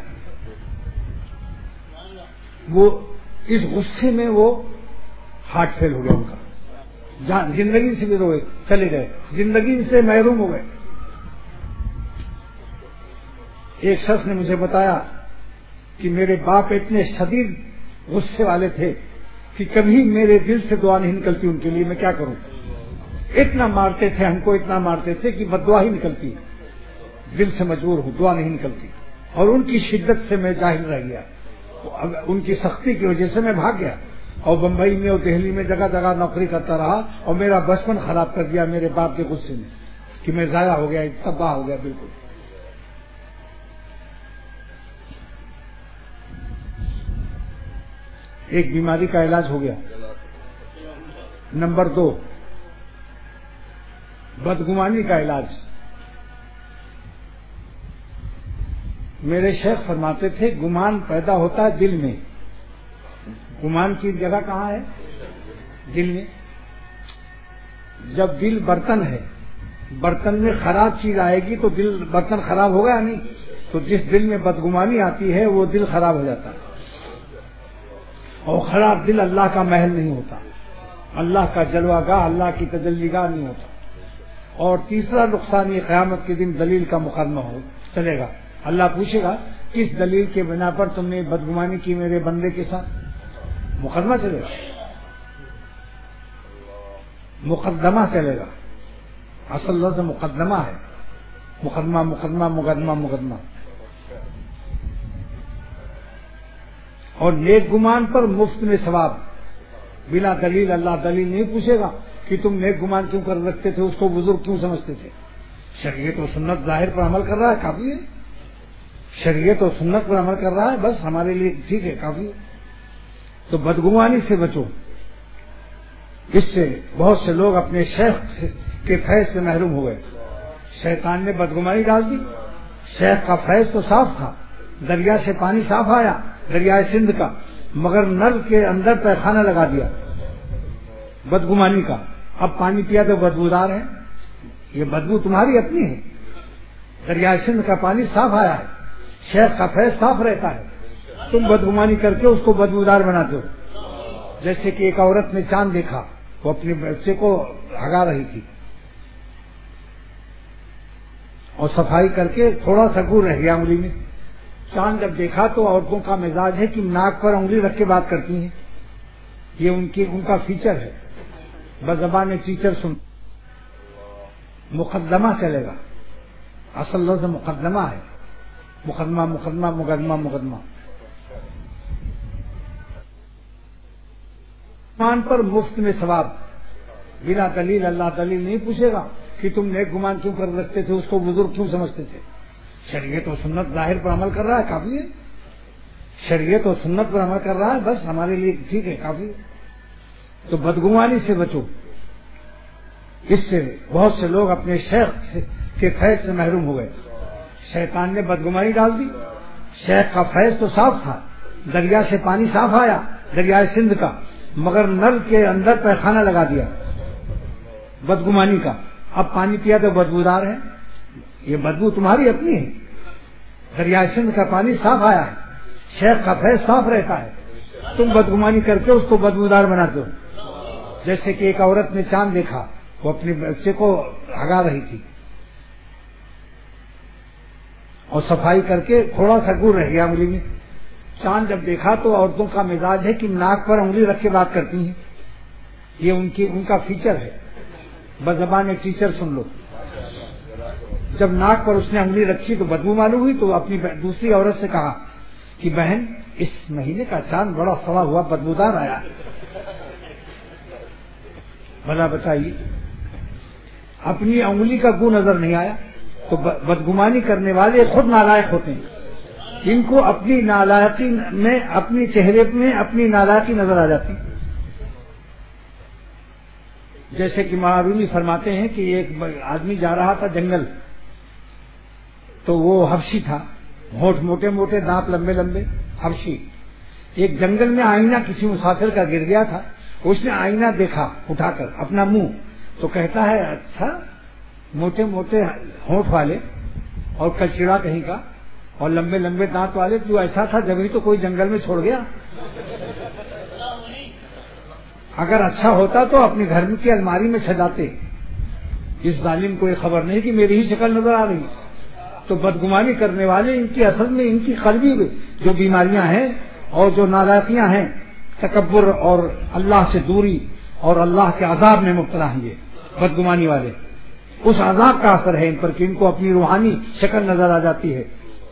وہ اس غصے میں وہ ہارٹ فیل ہو گیا ان کا، زندگی سے بھی روئے چلے گئے، زندگی سے محروم ہو گئے۔ ایک شخص نے مجھے بتایا کہ میرے باپ اتنے شدید غصے والے تھے کہ کبھی میرے دل سے دعا نہیں نکلتی ان کے لیے، میں کیا کروں، اتنا مارتے تھے ہم کو، اتنا مارتے تھے کہ بد دعا ہی نکلتی، دل سے مجبور ہوں، دعا نہیں نکلتی۔ اور ان کی شدت سے میں جاہل رہ گیا، ان کی سختی کی وجہ سے میں بھاگ گیا اور بمبئی میں اور دہلی میں جگہ جگہ نوکری کرتا رہا، اور میرا بچپن خراب کر دیا میرے باپ کے غصے نے کہ میں ضائع ہو گیا، تباہ ہو گیا بالکل۔ ایک بیماری کا علاج ہو گیا۔ نمبر دو، بدگمانی کا علاج۔ میرے شیخ فرماتے تھے گمان پیدا ہوتا ہے دل میں۔ گمان کی جگہ کہاں ہے؟ دل میں۔ جب دل برتن ہے، برتن میں خراب چیز آئے گی تو دل برتن خراب ہوگا یا نہیں؟ تو جس دل میں بدگمانی آتی ہے وہ دل خراب ہو جاتا ہے، اور خراب دل اللہ کا محل نہیں ہوتا، اللہ کا جلوہ گاہ، اللہ کی تجلی گاہ نہیں ہوتا۔ اور تیسرا نقصان یہ قیامت کے دن دلیل کا مقدمہ ہو چلے گا، اللہ پوچھے گا کس دلیل کے بنا پر تم نے بدگمانی کی میرے بندے کے ساتھ، مقدمہ چلے گا، مقدمہ چلے گا، اصل لفظ مقدمہ ہے، مقدمہ مقدمہ مقدمہ مقدمہ۔ اور نیک گمان پر مفت میں ثواب، بلا دلیل، اللہ دلیل نہیں پوچھے گا کہ تم نیک گمان کیوں کر رکھتے تھے، اس کو بزرگ کیوں سمجھتے تھے۔ شریعت و سنت ظاہر پر عمل کر رہا ہے، کافی ہے، شریعت و سنت پر عمل کر رہا ہے، بس ہمارے لیے ٹھیک ہے، کافی ہے۔ تو بدگمانی سے بچو، اس سے بہت سے لوگ اپنے شیخ کے فیض سے محروم ہو گئے، شیطان نے بدگمانی ڈال دی۔ شیخ کا فیض تو صاف تھا، دریا سے پانی صاف آیا، دریائے سندھ کا، مگر نل کے اندر پیخانہ لگا دیا بدگمانی کا، اب پانی پیا تو بدبودار ہے، یہ بدبو تمہاری اپنی ہے۔ دریائے سندھ کا پانی صاف آیا ہے، شیخ کا فیض صاف رہتا ہے، تم بدگمانی کر کے اس کو بدبودار بناتے ہو۔ جیسے کہ ایک عورت نے چاند دیکھا، وہ اپنے بچے کو ہگا رہی تھی اور صفائی کر کے تھوڑا سا گور رہ گیا انگلی میں۔ چاند جب دیکھا تو عورتوں کا مزاج ہے کہ ناک پر انگلی رکھ کے بات کرتی ہیں، یہ ان کی ان کا فیچر ہے، بزبان ٹیچر سن۔ مقدمہ چلے گا، اصل لفظ مقدمہ ہے، مقدمہ مقدمہ مقدمہ مقدمہ۔ ایمان پر مفت میں ثواب، بلا دلیل اللہ دلیل نہیں پوچھے گا کہ تم نیک گمان کیوں کر رکھتے تھے، اس کو بزرگ کیوں سمجھتے تھے. شریعت و سنت ظاہر پر عمل کر رہا ہے، کافی ہے. شریعت و سنت پر عمل کر رہا ہے، بس ہمارے لیے ٹھیک ہے، کافی ہے. تو بدگمانی سے بچو. اس سے بہت سے لوگ اپنے شیخ کے فیض سے محروم ہو گئے. شیطان نے بدگمانی ڈال دی. شیخ کا فیض تو صاف تھا، دریا سے پانی صاف آیا، دریائے سندھ کا، مگر نل کے اندر پیخانہ لگا دیا بدگمانی کا. اب پانی پیا تو بدبودار ہے. یہ بدبو تمہاری اپنی ہے. دریائے سندھ کا پانی صاف آیا ہے، شیخ کا فیض صاف رہتا ہے، تم بدگمانی کر کے اس کو بدبودار بناتے ہو. جیسے کہ ایک عورت نے چاند دیکھا، وہ اپنے بچے کو ہگا رہی تھی اور صفائی کر کے تھوڑا سا گڑ رہ گیا انگلی میں. چاند جب دیکھا تو عورتوں کا مزاج ہے کہ ناک پر انگلی رکھ کے بات کرتی ہیں. یہ ان کی ان کا فیچر ہے. بزبان ٹیچر سن لو. جب ناک پر اس نے انگلی رکھی تو بدبو معلوم ہوئی، تو اپنی دوسری عورت سے کہا کہ بہن اس مہینے کا چاند بڑا سڑا ہوا بدبودار آیا. بھلا بتائیے، اپنی انگلی کا گو نظر نہیں آیا تو بدگمانی کرنے والے خود نالائق ہوتے ہیں. ان کو اپنی نالائقی میں، اپنی چہرے میں اپنی نالائقی نظر آ جاتی. جیسے کہ معروی فرماتے ہیں کہ ایک آدمی جا رہا تھا جنگل، تو وہ حبشی تھا، ہونٹ موٹے موٹے، دانت لمبے لمبے، حبشی. ایک جنگل میں آئینہ کسی مسافر کا گر گیا تھا. اس نے آئینہ دیکھا اٹھا کر اپنا منہ، تو کہتا ہے اچھا موٹے موٹے ہونٹ والے اور کچڑا کہیں کا اور لمبے لمبے دانت والے، جو ایسا تھا جبھی تو کوئی جنگل میں چھوڑ گیا. اگر اچھا ہوتا تو اپنے گھر کی الماری میں سجاتے. اس ظالم کو یہ خبر نہیں کہ میری ہی شکل نظر آ رہی. تو بدگمانی کرنے والے ان کی اصل میں ان کی قلبی جو بیماریاں ہیں اور جو نالائقیاں ہیں، تکبر اور اللہ سے دوری اور اللہ کے عذاب میں مبتلا ہیں. یہ بدگمانی والے، اس عذاب کا اثر ہے ان پر کہ ان کو اپنی روحانی شکل نظر آ جاتی ہے.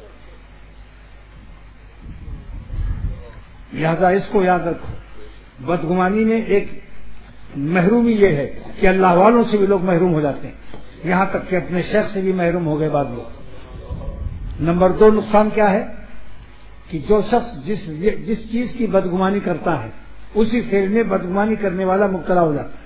لہذا اس کو یاد رکھو. بدگمانی میں ایک محرومی یہ ہے کہ اللہ والوں سے بھی لوگ محروم ہو جاتے ہیں، یہاں تک کہ اپنے شیخ سے بھی محروم ہو گئے بعض لوگ. نمبر دو نقصان کیا ہے کہ جو شخص جس جس چیز کی بدگمانی کرتا ہے اسی فعل میں بدگمانی کرنے والا مبتلا ہو جاتا ہے.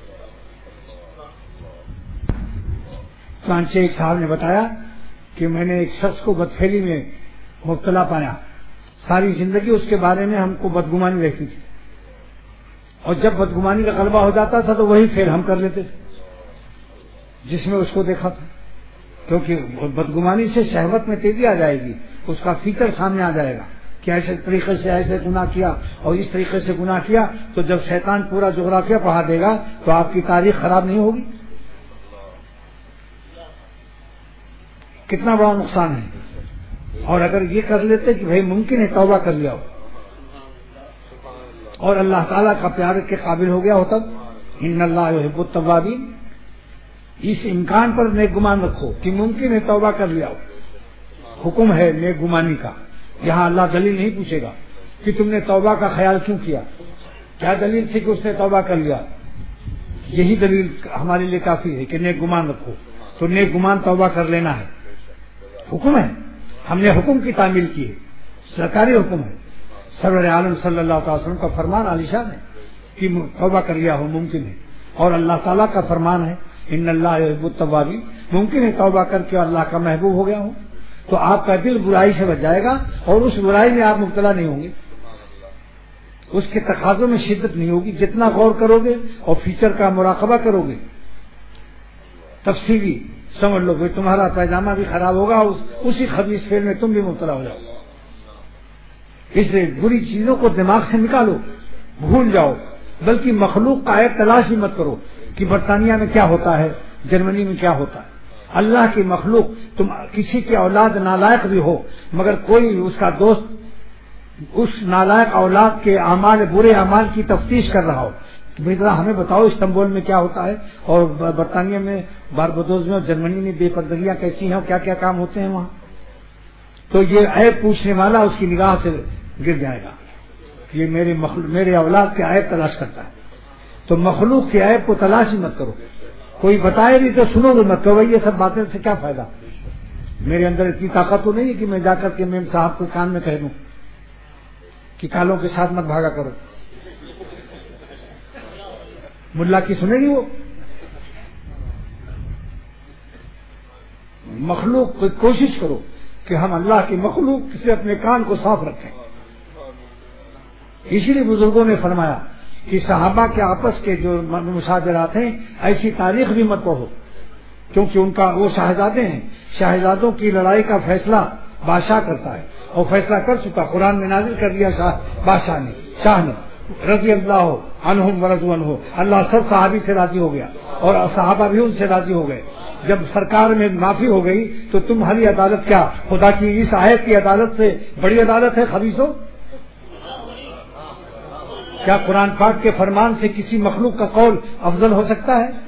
چنانچہ ایک صاحب نے بتایا کہ میں نے ایک شخص کو بدفعلی میں مبتلا پایا. ساری زندگی اس کے بارے میں ہم کو بدگمانی رہتی تھی، اور جب بدگمانی کا غلبہ ہو جاتا تھا تو وہی فعل ہم کر لیتے تھے جس میں اس کو دیکھا تھا. کیونکہ بدگمانی سے شہوت میں تیزی آ جائے گی، اس کا فیچر سامنے آ جائے گا کہ ایسے طریقے سے ایسے گناہ کیا اور اس طریقے سے گناہ کیا. تو جب شیطان پورا جغرافیہ پڑھا دے گا تو آپ کی تاریخ خراب نہیں ہوگی. کتنا بڑا نقصان ہے. اور اگر یہ کر لیتے کہ بھائی ممکن ہے توبہ کر لیا ہو اور اللہ تعالیٰ کا پیار کے قابل ہو گیا ہو، تب ان اللہ یحب التوابین، اس امکان پر نیک گمان رکھو کہ ممکن ہے توبہ کر لیا ہو. حکم ہے نیک گمانی کا. یہاں اللہ دلیل نہیں پوچھے گا کہ تم نے توبہ کا خیال کیوں کیا، کیا دلیل تھی کہ اس نے توبہ کر لیا. یہی دلیل ہمارے لیے کافی ہے کہ نیک گمان رکھو. تو نیک گمان توبہ کر لینا ہے، حکم ہے. ہم نے حکم کی تعمیل کی ہے، سرکاری حکم ہے. سرور عالم صلی اللہ تعالی وسلم کا فرمان عالی شان ہے کہ توبہ کر لیا ہو ممکن ہے، اور اللہ تعالیٰ کا فرمان ہے ان اللہ یحب التوابین، ممکن ہے توبہ کر کے اللہ کا محبوب ہو گیا ہوں تو آپ کا دل برائی سے بچ جائے گا اور اس برائی میں آپ مبتلا نہیں ہوں گے. اس کے تقاضوں میں شدت نہیں ہوگی. جتنا غور کرو گے اور فیچر کا مراقبہ کرو گے تفصیلی، سمجھ لو کہ تمہارا پیجامہ بھی خراب ہوگا، اسی خبیث فعل میں تم بھی مبتلا ہو جاؤ. اس لیے بری چیزوں کو دماغ سے نکالو، بھول جاؤ. بلکہ مخلوق کا ایک تلاش ہی مت کرو کہ برطانیہ میں کیا ہوتا ہے، جرمنی میں کیا ہوتا ہے. اللہ کی مخلوق، تم کسی کی اولاد نالائق بھی ہو مگر کوئی اس کا دوست اس نالائق اولاد کے اعمال، برے اعمال کی تفتیش کر رہا ہو، ذرا ہمیں بتاؤ استنبول میں کیا ہوتا ہے اور برطانیہ میں، باربادوس میں اور جرمنی میں بے پردگیاں کیسی ہیں اور کیا کیا کام ہوتے ہیں وہاں. تو یہ عیب پوچھنے والا اس کی نگاہ سے گر جائے گا. یہ میرے مخلوق، میرے اولاد کے عیب تلاش کرتا ہے. تو مخلوق کے عیب کو تلاش ہی مت کرو. کوئی بتائے نہیں تو سنو گے مت. کہ یہ سب باتیں سے کیا فائدہ؟ میرے اندر اتنی طاقت تو نہیں ہے کہ میں جا کر کے میم صاحب کو کان میں کہہ دوں کہ کالوں کے ساتھ مت بھاگا کرو. ملا کی سنے گی وہ؟ مخلوق کی کوشش کرو کہ ہم اللہ کی مخلوق سے اپنے کان کو صاف رکھیں. اسی لیے بزرگوں نے فرمایا کہ صحابہ کے آپس کے جو مشاجرات ہیں ایسی تاریخ بھی مت پڑھو، کیونکہ ان کا وہ شاہزادے ہیں. شاہزادوں کی لڑائی کا فیصلہ بادشاہ کرتا ہے اور فیصلہ کر چکا. قرآن میں نازل کر دیا شاہ بادشاہ نے شاہ نے رضی اللہ عنہم ورضوا عنہ. اللہ سب صحابی سے راضی ہو گیا اور صحابہ بھی ان سے راضی ہو گئے. جب سرکار میں معافی ہو گئی تو تمہاری عدالت کیا خدا کی اس آیت کی عدالت سے بڑی عدالت ہے خبیثوں؟ کیا قرآن پاک کے فرمان سے کسی مخلوق کا قول افضل ہو سکتا ہے؟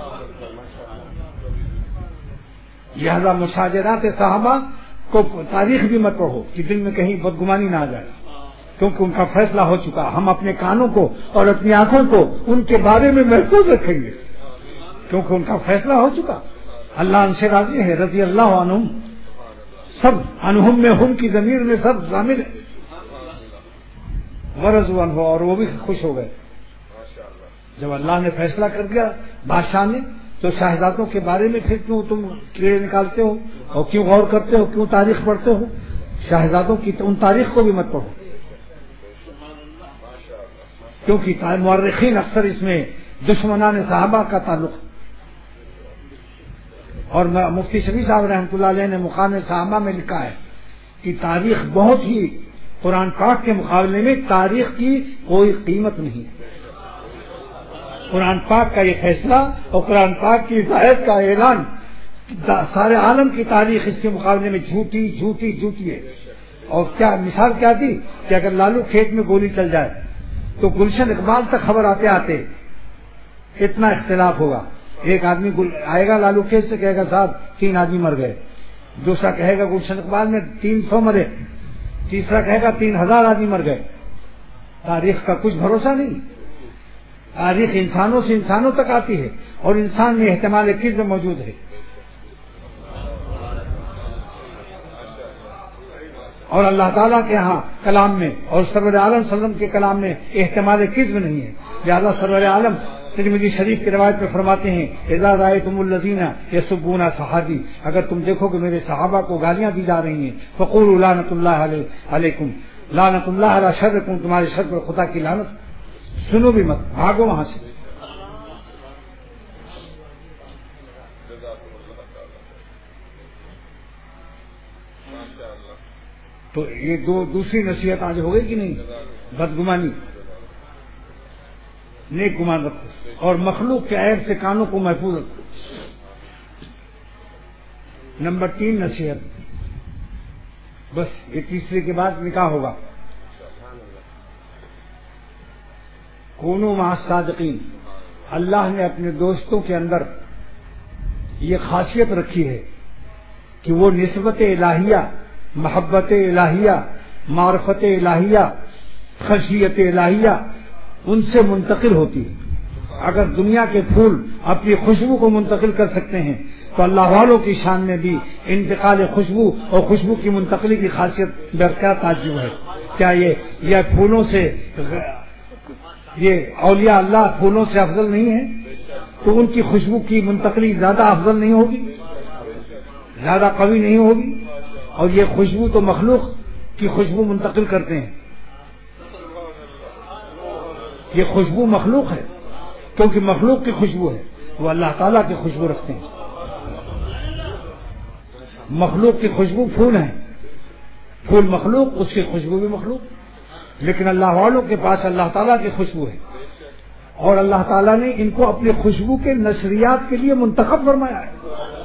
لہذا مشاجرات صحابہ کو تاریخ بھی مت پڑھو کہ دل میں کہیں بدگمانی نہ آ جائے، کیونکہ ان کا فیصلہ ہو چکا. ہم اپنے کانوں کو اور اپنی آنکھوں کو ان کے بارے میں محفوظ رکھیں گے کیونکہ ان کا فیصلہ ہو چکا. اللہ ان سے راضی ہے. رضی اللہ عنہم، سب عنہم میں ہم کی ضمیر میں سب شامل ہے. ورضوا عنہ، اور وہ بھی خوش ہو گئے. جب اللہ نے فیصلہ کر دیا بادشاہ نے، تو شاہزادوں کے بارے میں پھر کیوں تم کیڑے نکالتے ہو اور کیوں غور کرتے ہو، کیوں تاریخ پڑھتے ہو؟ شاہزادوں کی ان تاریخ کو بھی مت پڑھو، کیونکہ مورخین اکثر اس میں دشمنان صحابہ کا تعلق. اور مفتی شفیع صاحب رحمۃ اللہ علیہ نے مقام صحابہ میں لکھا ہے کہ تاریخ بہت ہی، قرآن پاک کے مقابلے میں تاریخ کی کوئی قیمت نہیں. قرآن پاک کا یہ فیصلہ اور قرآن پاک کی ہدایت کا اعلان، سارے عالم کی تاریخ اس کے مقابلے میں جھوٹی جھوٹی جھوٹی ہے. اور کیا مثال کیا تھی کہ اگر لالو کھیت میں گولی چل جائے تو گلشن اقبال تک خبر آتے آتے اتنا اختلاف ہوگا. ایک آدمی آئے گا لالو کھیت سے کہے گا صاحب تین آدمی مر گئے، دوسرا کہے گا گلشن اقبال میں تین سو مرے، تیسرا کہے گا تین ہزار آدمی مر گئے. تاریخ کا کچھ بھروسہ نہیں. تاریخ انسانوں سے انسانوں تک آتی ہے اور انسان میں احتمال کذب موجود ہے. اور اللہ تعالیٰ کے ہاں کلام میں اور سرور عالم صلی اللہ علیہ وسلم کے کلام میں احتمال کذب نہیں ہے. لہذا سرور عالم ترمذی شریف کی روایت میں فرماتے ہیں اذا رأیتم الذین یسبون صحابی، اگر تم دیکھو کہ میرے صحابہ کو گالیاں دی جا رہی ہیں، فقولوا لعنت اللہ علیکم، لعنت اللہ علی شرکم، تمہارے شر پر خدا کی لعنت. سنو بھی مت، بھاگو وہاں سے. تو یہ دو دوسری نصیحت آج ہو گئی کہ نہیں؟ بدگمانی، نیک گمان رکھو اور مخلوق کے عیب سے کانوں کو محفوظ رکھو. نمبر تین نصیحت، بس یہ تیسرے کے بعد نکاح ہوگا. کونوا مع الصادقین. اللہ نے اپنے دوستوں کے اندر یہ خاصیت رکھی ہے کہ وہ نسبت الہیہ، محبت الہیہ، معرفت الہیہ، خشیت الہیہ ان سے منتقل ہوتی ہے. اگر دنیا کے پھول اپنی خوشبو کو منتقل کر سکتے ہیں تو اللہ والوں کی شان میں بھی انتقال خوشبو اور خوشبو کی منتقلی کی خاصیت برقرار تعجب ہے. کیا یہ یہ پھولوں سے، یہ اولیاء اللہ پھولوں سے افضل نہیں ہے؟ تو ان کی خوشبو کی منتقلی زیادہ افضل نہیں ہوگی، زیادہ قوی نہیں ہوگی؟ اور یہ خوشبو تو مخلوق کی خوشبو منتقل کرتے ہیں. یہ خوشبو مخلوق ہے، کیونکہ مخلوق کی خوشبو ہے، وہ اللہ تعالیٰ کی خوشبو رکھتے ہیں. مخلوق کی خوشبو پھول ہیں، پھول مخلوق، اس کی خوشبو بھی مخلوق. لیکن اللہ والوں کے پاس اللہ تعالیٰ کی خوشبو ہے اور اللہ تعالیٰ نے ان کو اپنی خوشبو کے نشریات کے لیے منتخب فرمایا ہے.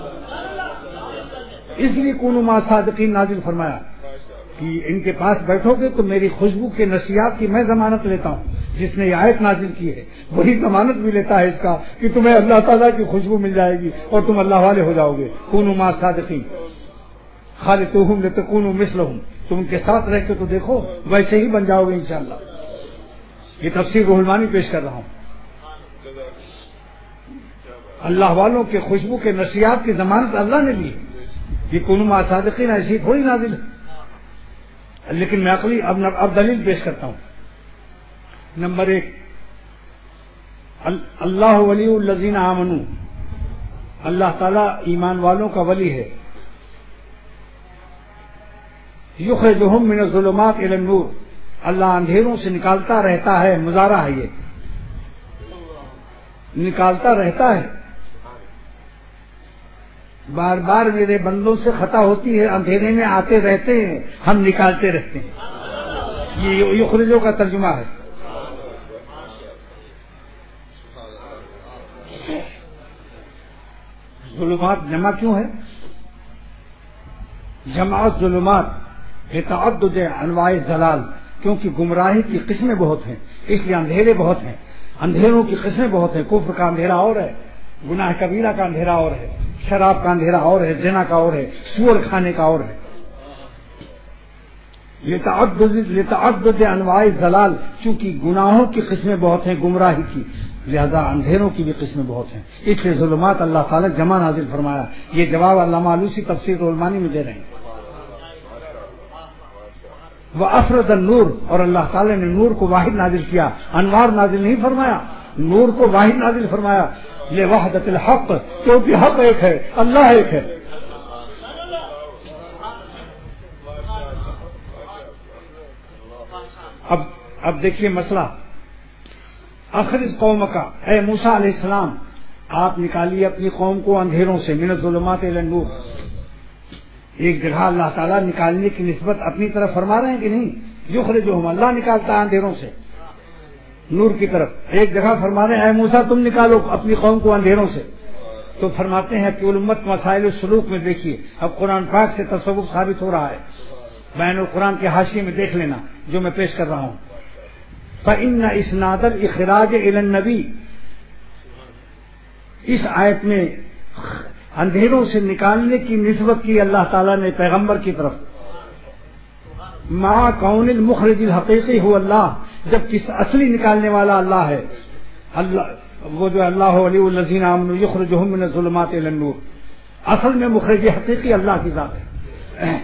اس لیے کونوا مع الصادقین نازل فرمایا کہ ان کے پاس بیٹھو گے تو میری خوشبو کے نشریات کی میں ضمانت لیتا ہوں. جس نے یہ آیت نازل کی ہے وہی ضمانت بھی لیتا ہے اس کا کہ تمہیں اللہ تعالیٰ کی خوشبو مل جائے گی اور تم اللہ والے ہو جاؤ گے. کونوا مع الصادقین خالطوہم لتکونوا مثلہم، تم ان کے ساتھ رہ کے تو دیکھو ویسے ہی بن جاؤ گے انشاءاللہ. یہ تفسیر روح المانی پیش کر رہا ہوں. اللہ والوں کے خوشبو کے نصیحت کی ضمانت اللہ نے دی. یہ کنوا مع صادقین ایسی تھوڑی نازل ہے. لیکن میں عقلی اب اب دلیل پیش کرتا ہوں. نمبر ایک، اللہ ولی الذین آمنوا، اللہ تعالیٰ ایمان والوں کا ولی ہے. یخرجہم من الظلمات الی النور، اللہ اندھیروں سے نکالتا رہتا ہے. مضارع ہے، یہ نکالتا رہتا ہے. بار بار میرے بندوں سے خطا ہوتی ہے، اندھیرے میں آتے رہتے ہیں، ہم نکالتے رہتے ہیں. یہ یخرجو کا ترجمہ ہے. ظلمات جمع کیوں ہے؟ جمع ظلمات لتعدد انواع ضلال، کیونکہ گمراہی کی قسمیں بہت ہیں، اس لیے اندھیرے بہت ہیں. اندھیروں کی قسمیں بہت ہیں. کفر کا اندھیرا اور ہے، گناہ کبیرہ کا اندھیرا اور ہے، شراب کا اندھیرا اور ہے، زنا کا اور ہے، سور کھانے کا اور ہے. لتعدد لتعدد انواع ضلال، چونکہ گناہوں کی قسمیں بہت ہیں، گمراہی کی، لہذا اندھیروں کی بھی قسمیں بہت ہیں. اس لیے ظلمات اللہ تعالیٰ جمع نازل فرمایا. یہ جواب علامہ آلوسی تفسیر رحمانی میں دے رہے ہیں. وہ افرد النور، اور اللہ تعالیٰ نے نور کو واحد نازل کیا، انوار نازل نہیں فرمایا، نور کو واحد نازل فرمایا. یہ وحدت الحق، کیونکہ حق ایک ہے، اللہ ایک ہے. اب اب دیکھیے مسئلہ. اخرج قوم کا، اے موسیٰ علیہ السلام آپ نکالیے اپنی قوم کو اندھیروں سے، من الظلمات الی النور. ایک جگہ اللہ تعالیٰ نکالنے کی نسبت اپنی طرف فرما رہے ہیں کہ نہیں؟ یخرجہم، اللہ نکالتا ہے اندھیروں سے نور کی طرف. ایک جگہ فرما رہے ہیں اے موسیٰ تم نکالو اپنی قوم کو اندھیروں سے. تو فرماتے ہیں کہ امت مسائل السلوک میں دیکھیے، اب قرآن پاک سے تصوف ثابت ہو رہا ہے. بین القرآن کے حاشیے میں دیکھ لینا جو میں پیش کر رہا ہوں. فإن اسناد الاخراج الی النبی، اس آیت میں اندھیروں سے نکالنے کی نسبت کی اللہ تعالیٰ نے پیغمبر کی طرف. مع کون المخرج الحقیقی هو اللہ، جب کس اصلی نکالنے والا اللہ ہے. اللہ وہ جو اللہ ولی الذین آمنوا یخرجہم من الظلمات الی النور، اصل میں مخرج حقیقی اللہ کی ذات ہے.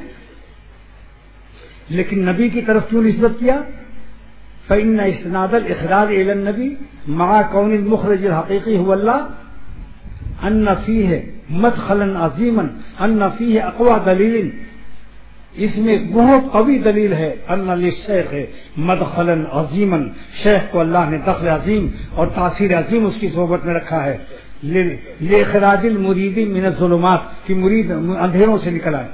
لیکن نبی کی طرف کیوں نسبت کیا؟ فإن اسناد الاخراج الی النبی مع کون المخرج الحقیقی هو اللہ ان فیہ مدخلا عظیما، ان فیہ اقوى دلیل، اس میں بہت قوی دلیل ہے. ان للشیخ مدخلا عظیما، شیخ کو اللہ نے دخل عظیم اور تاثیر عظیم اس کی صحبت میں رکھا ہے. لاخراج المرید من الظلمات، کہ مرید اندھیروں سے نکل آئے.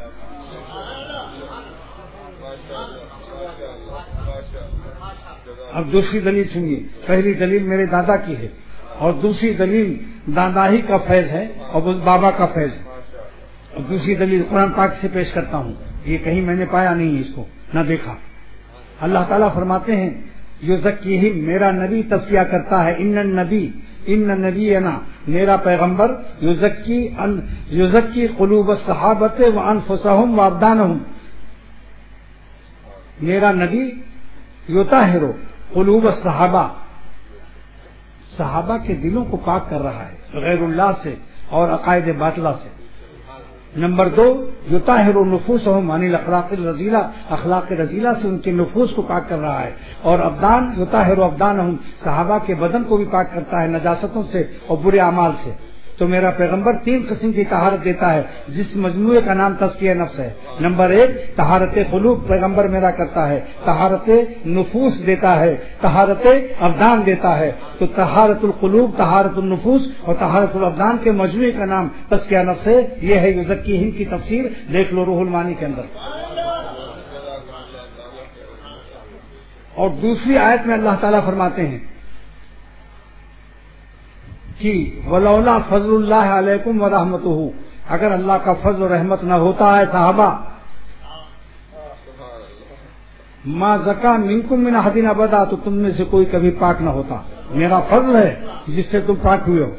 اب دوسری دلیل سنیے. پہلی دلیل میرے دادا کی ہے، اور دوسری دلیل دادا ہی کا فیض ہے اور بابا کا فیض ہے. اور دوسری دلیل قرآن پاک سے پیش کرتا ہوں، یہ کہیں میں نے پایا نہیں، اس کو نہ دیکھا. اللہ تعالیٰ فرماتے ہیں یزکیہم، میرا نبی تزکیہ کرتا ہے. ان النبی ان نبینا، میرا پیغمبر یزکی یزکی قلوب الصحابۃ وانفسہم وابدانہم، میرا نبی یطہر قلوب الصحابہ، صحابہ کے دلوں کو پاک کر رہا ہے غیر اللہ سے اور عقائد باطلہ سے. نمبر دو، یطہر نفوسہم عن الاخلاق الرذیلہ، اخلاق رذیلہ سے ان کے نفوس کو پاک کر رہا ہے. اور ابدان، یطہر ابدانہم، صحابہ کے بدن کو بھی پاک کرتا ہے نجاستوں سے اور برے اعمال سے. تو میرا پیغمبر تین قسم کی طہارت دیتا ہے جس مجموعے کا نام تزکیہ نفس ہے. نمبر ایک، طہارت قلوب پیغمبر میرا کرتا ہے، طہارت نفوس دیتا ہے، طہارت ابدان دیتا ہے. تو طہارت القلوب، طہارت النفوس اور طہارت الابدان کے مجموعے کا نام تزکیہ نفس ہے. یہ ہے یزکیہم کی تفسیر، دیکھ لو روح المعانی کے اندر. اور دوسری آیت میں اللہ تعالیٰ فرماتے ہیں کہ ولولا فضل اللہ علیکم ورحمتہ، اگر اللہ کا فضل و رحمت نہ ہوتا ہے صحابہ، ما زکا منکم من احد ابدا، تو تم میں سے کوئی کبھی پاک نہ ہوتا. میرا فضل ہے جس سے تم پاک ہوئے ہو.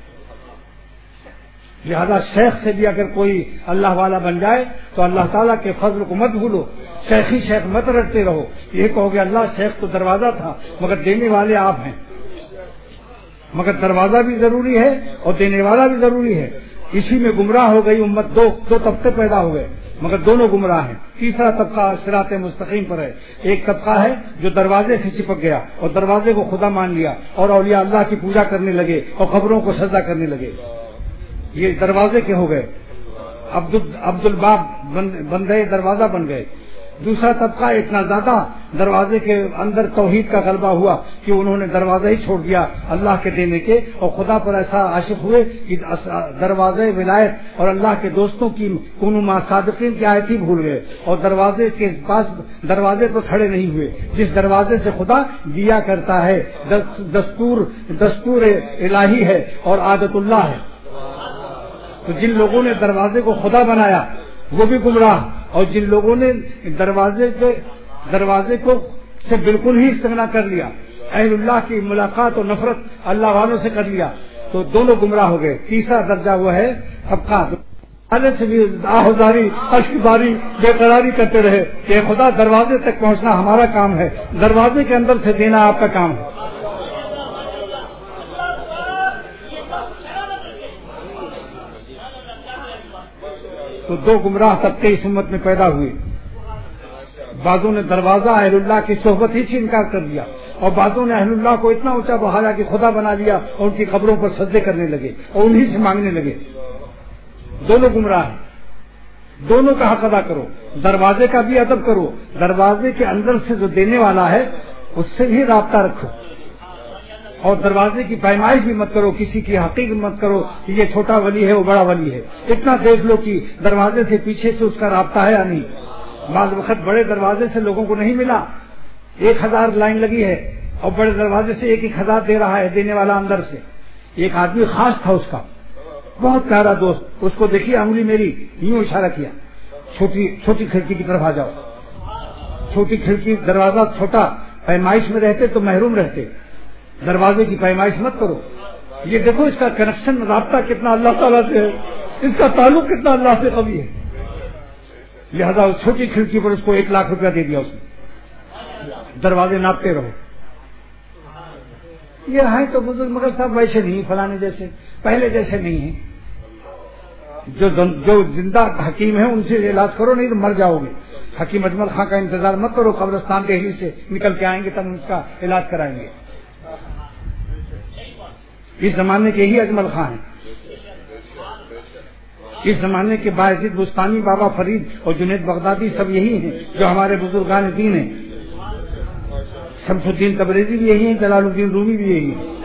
لہذا شیخ سے بھی اگر کوئی اللہ والا بن جائے تو اللہ تعالیٰ کے فضل کو مت بھولو، شیخی شیخ مت رٹتے رہو. یہ کہو گے اللہ شیخ تو دروازہ تھا مگر دینے والے آپ ہیں. مگر دروازہ بھی ضروری ہے اور دینے والا بھی ضروری ہے. اسی میں گمراہ ہو گئی امت. دو دو طبقے پیدا ہو گئے مگر دونوں گمراہ ہیں. تیسرا طبقہ صراط مستقیم پر ہے. ایک طبقہ ہے جو دروازے سے چپک گیا اور دروازے کو خدا مان لیا اور اولیاء اللہ کی پوجا کرنے لگے اور قبروں کو سجدہ کرنے لگے. یہ دروازے کے ہو گئے, عبد عبد الباب بندے دروازہ بن گئے. دوسرا طبقہ اتنا زیادہ دروازے کے اندر توحید کا غلبہ ہوا کہ انہوں نے دروازہ ہی چھوڑ دیا اللہ کے دینے کے, اور خدا پر ایسا عاشق ہوئے کہ دروازے ولایت اور اللہ کے دوستوں کی کونوا مع صادقین کی آیت ہی بھول گئے اور دروازے کے پاس دروازے پر کھڑے نہیں ہوئے. جس دروازے سے خدا دیا کرتا ہے, دستور دستور الہی ہے اور عادت اللہ ہے. تو جن لوگوں نے دروازے کو خدا بنایا وہ بھی گمراہ, اور جن لوگوں نے دروازے کے دروازے کو سے بالکل ہی استغنا کر لیا, اہل اللہ کی ملاقات اور نفرت اللہ والوں سے کر لیا, تو دونوں گمراہ ہو گئے. تیسرا درجہ وہ ہے طبقات سے بھی آہذاری اشکباری بے قراری کرتے رہے کہ خدا دروازے تک پہنچنا ہمارا کام ہے, دروازے کے اندر سے دینا آپ کا کام ہے. تو دو گمراہ طبقے اس امت میں پیدا ہوئے. بعضوں نے دروازہ اہل اللہ کی صحبت ہی سے انکار کر دیا اور بعضوں نے اہل اللہ کو اتنا اونچا بڑھایا کہ خدا بنا لیا اور ان کی قبروں پر سجدے کرنے لگے اور انہی سے مانگنے لگے. دونوں گمراہ ہیں. دونوں کا حق ادا کرو, دروازے کا بھی ادب کرو, دروازے کے اندر سے جو دینے والا ہے اس سے بھی رابطہ رکھو, اور دروازے کی پیمائش بھی مت کرو, کسی کی حقیقت مت کرو کہ یہ چھوٹا ولی ہے وہ بڑا ولی ہے. اتنا دیکھ لو کہ دروازے سے پیچھے سے اس کا رابطہ ہے یا نہیں. بعض وقت بڑے دروازے سے لوگوں کو نہیں ملا, ایک ہزار لائن لگی ہے اور بڑے دروازے سے ایک ایک ہزار دے رہا ہے دینے والا اندر سے. ایک آدمی خاص تھا اس کا, بہت پیارا دوست, اس کو دیکھیے انگلی میری یوں اشارہ کیا, چھوٹی چھوٹی کھڑکی کی طرف آ جاؤ. چھوٹی کھڑکی دروازہ چھوٹا, پیمائش میں رہتے تو محروم رہتے, دروازے کی پیمائش مت کرو. یہ دیکھو اس کا کنیکشن رابطہ کتنا اللہ تعالیٰ سے ہے, اس کا تعلق کتنا اللہ سے قوی ہے. لہذا اس چھوٹی کھڑکی پر اس کو ایک لاکھ روپیہ دے دیا اس نے. دروازے ناپتے رہو. یہ ہیں تو بزرگ مگر صاحب ویسے نہیں, فلانے جیسے پہلے جیسے نہیں ہیں. جو جو زندہ حکیم ہیں ان سے علاج کرو, نہیں تو مر جاؤ گے. حکیم اجمل خان کا انتظار مت کرو, قبرستان دہلی سے نکل کے آئیں گے تب اس کا علاج کرائیں گے. اس زمانے کے ہی اجمل خان ہیں. اس زمانے کے باعزید بستانی, بابا فرید اور جنید بغدادی سب یہی ہیں جو ہمارے بزرگان دین ہیں. شمس الدین تبریزی بھی یہی ہیں, جلال الدین رومی بھی یہی ہیں.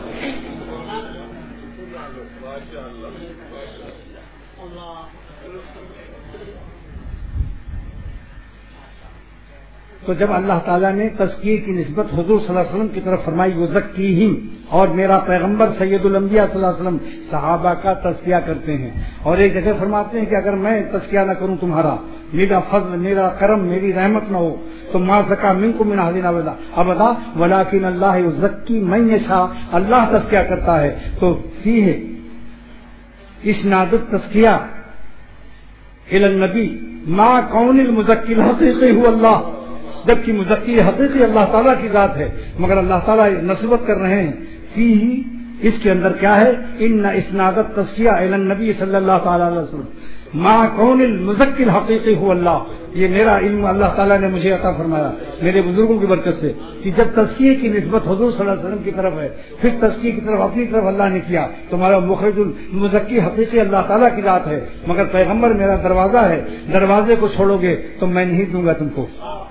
تو جب اللہ تعالیٰ نے تزکیے کی نسبت حضور صلی اللہ علیہ وسلم کی طرف فرمائی, وزکیہم, اور میرا پیغمبر سید الانبیاء صلی اللہ علیہ وسلم صحابہ کا تزکیہ کرتے ہیں. اور ایک جگہ فرماتے ہیں کہ اگر میں تزکیہ نہ کروں تمہارا, میرا فضل, میرا کرم, میری رحمت نہ ہو تو ما زکا منکم من احد ابدا ابدا ولکن اللہ یزکی من یشاء, اللہ تزکیہ کرتا ہے. تو فیہ اسناد التزکیہ الی النبی ما کون المزکی الحقیقی هو اللہ, جبکہ مزکی حقیقی اللہ تعالیٰ کی ذات ہے, مگر اللہ تعالیٰ نسبت کر رہے ہیں. فی اس کے اندر کیا ہے, ان اسناد التزکیہ الی النبی صلی اللہ تعالی علیہ وسلم ما کون المزکی الحقیقی هو اللہ. یہ میرا علم اللہ تعالیٰ نے مجھے عطا فرمایا میرے بزرگوں کی برکت سے کہ جب تزکیے کی نسبت حضور صلی اللہ علیہ وسلم کی طرف ہے, پھر تزکیے کی طرف اپنی طرف اللہ نے کیا, تمہارا مخرج المزکی حقیقی اللہ تعالیٰ کی ذات ہے, مگر پیغمبر میرا دروازہ ہے, دروازے کو چھوڑو گے تو میں نہیں دوں گا تم کو.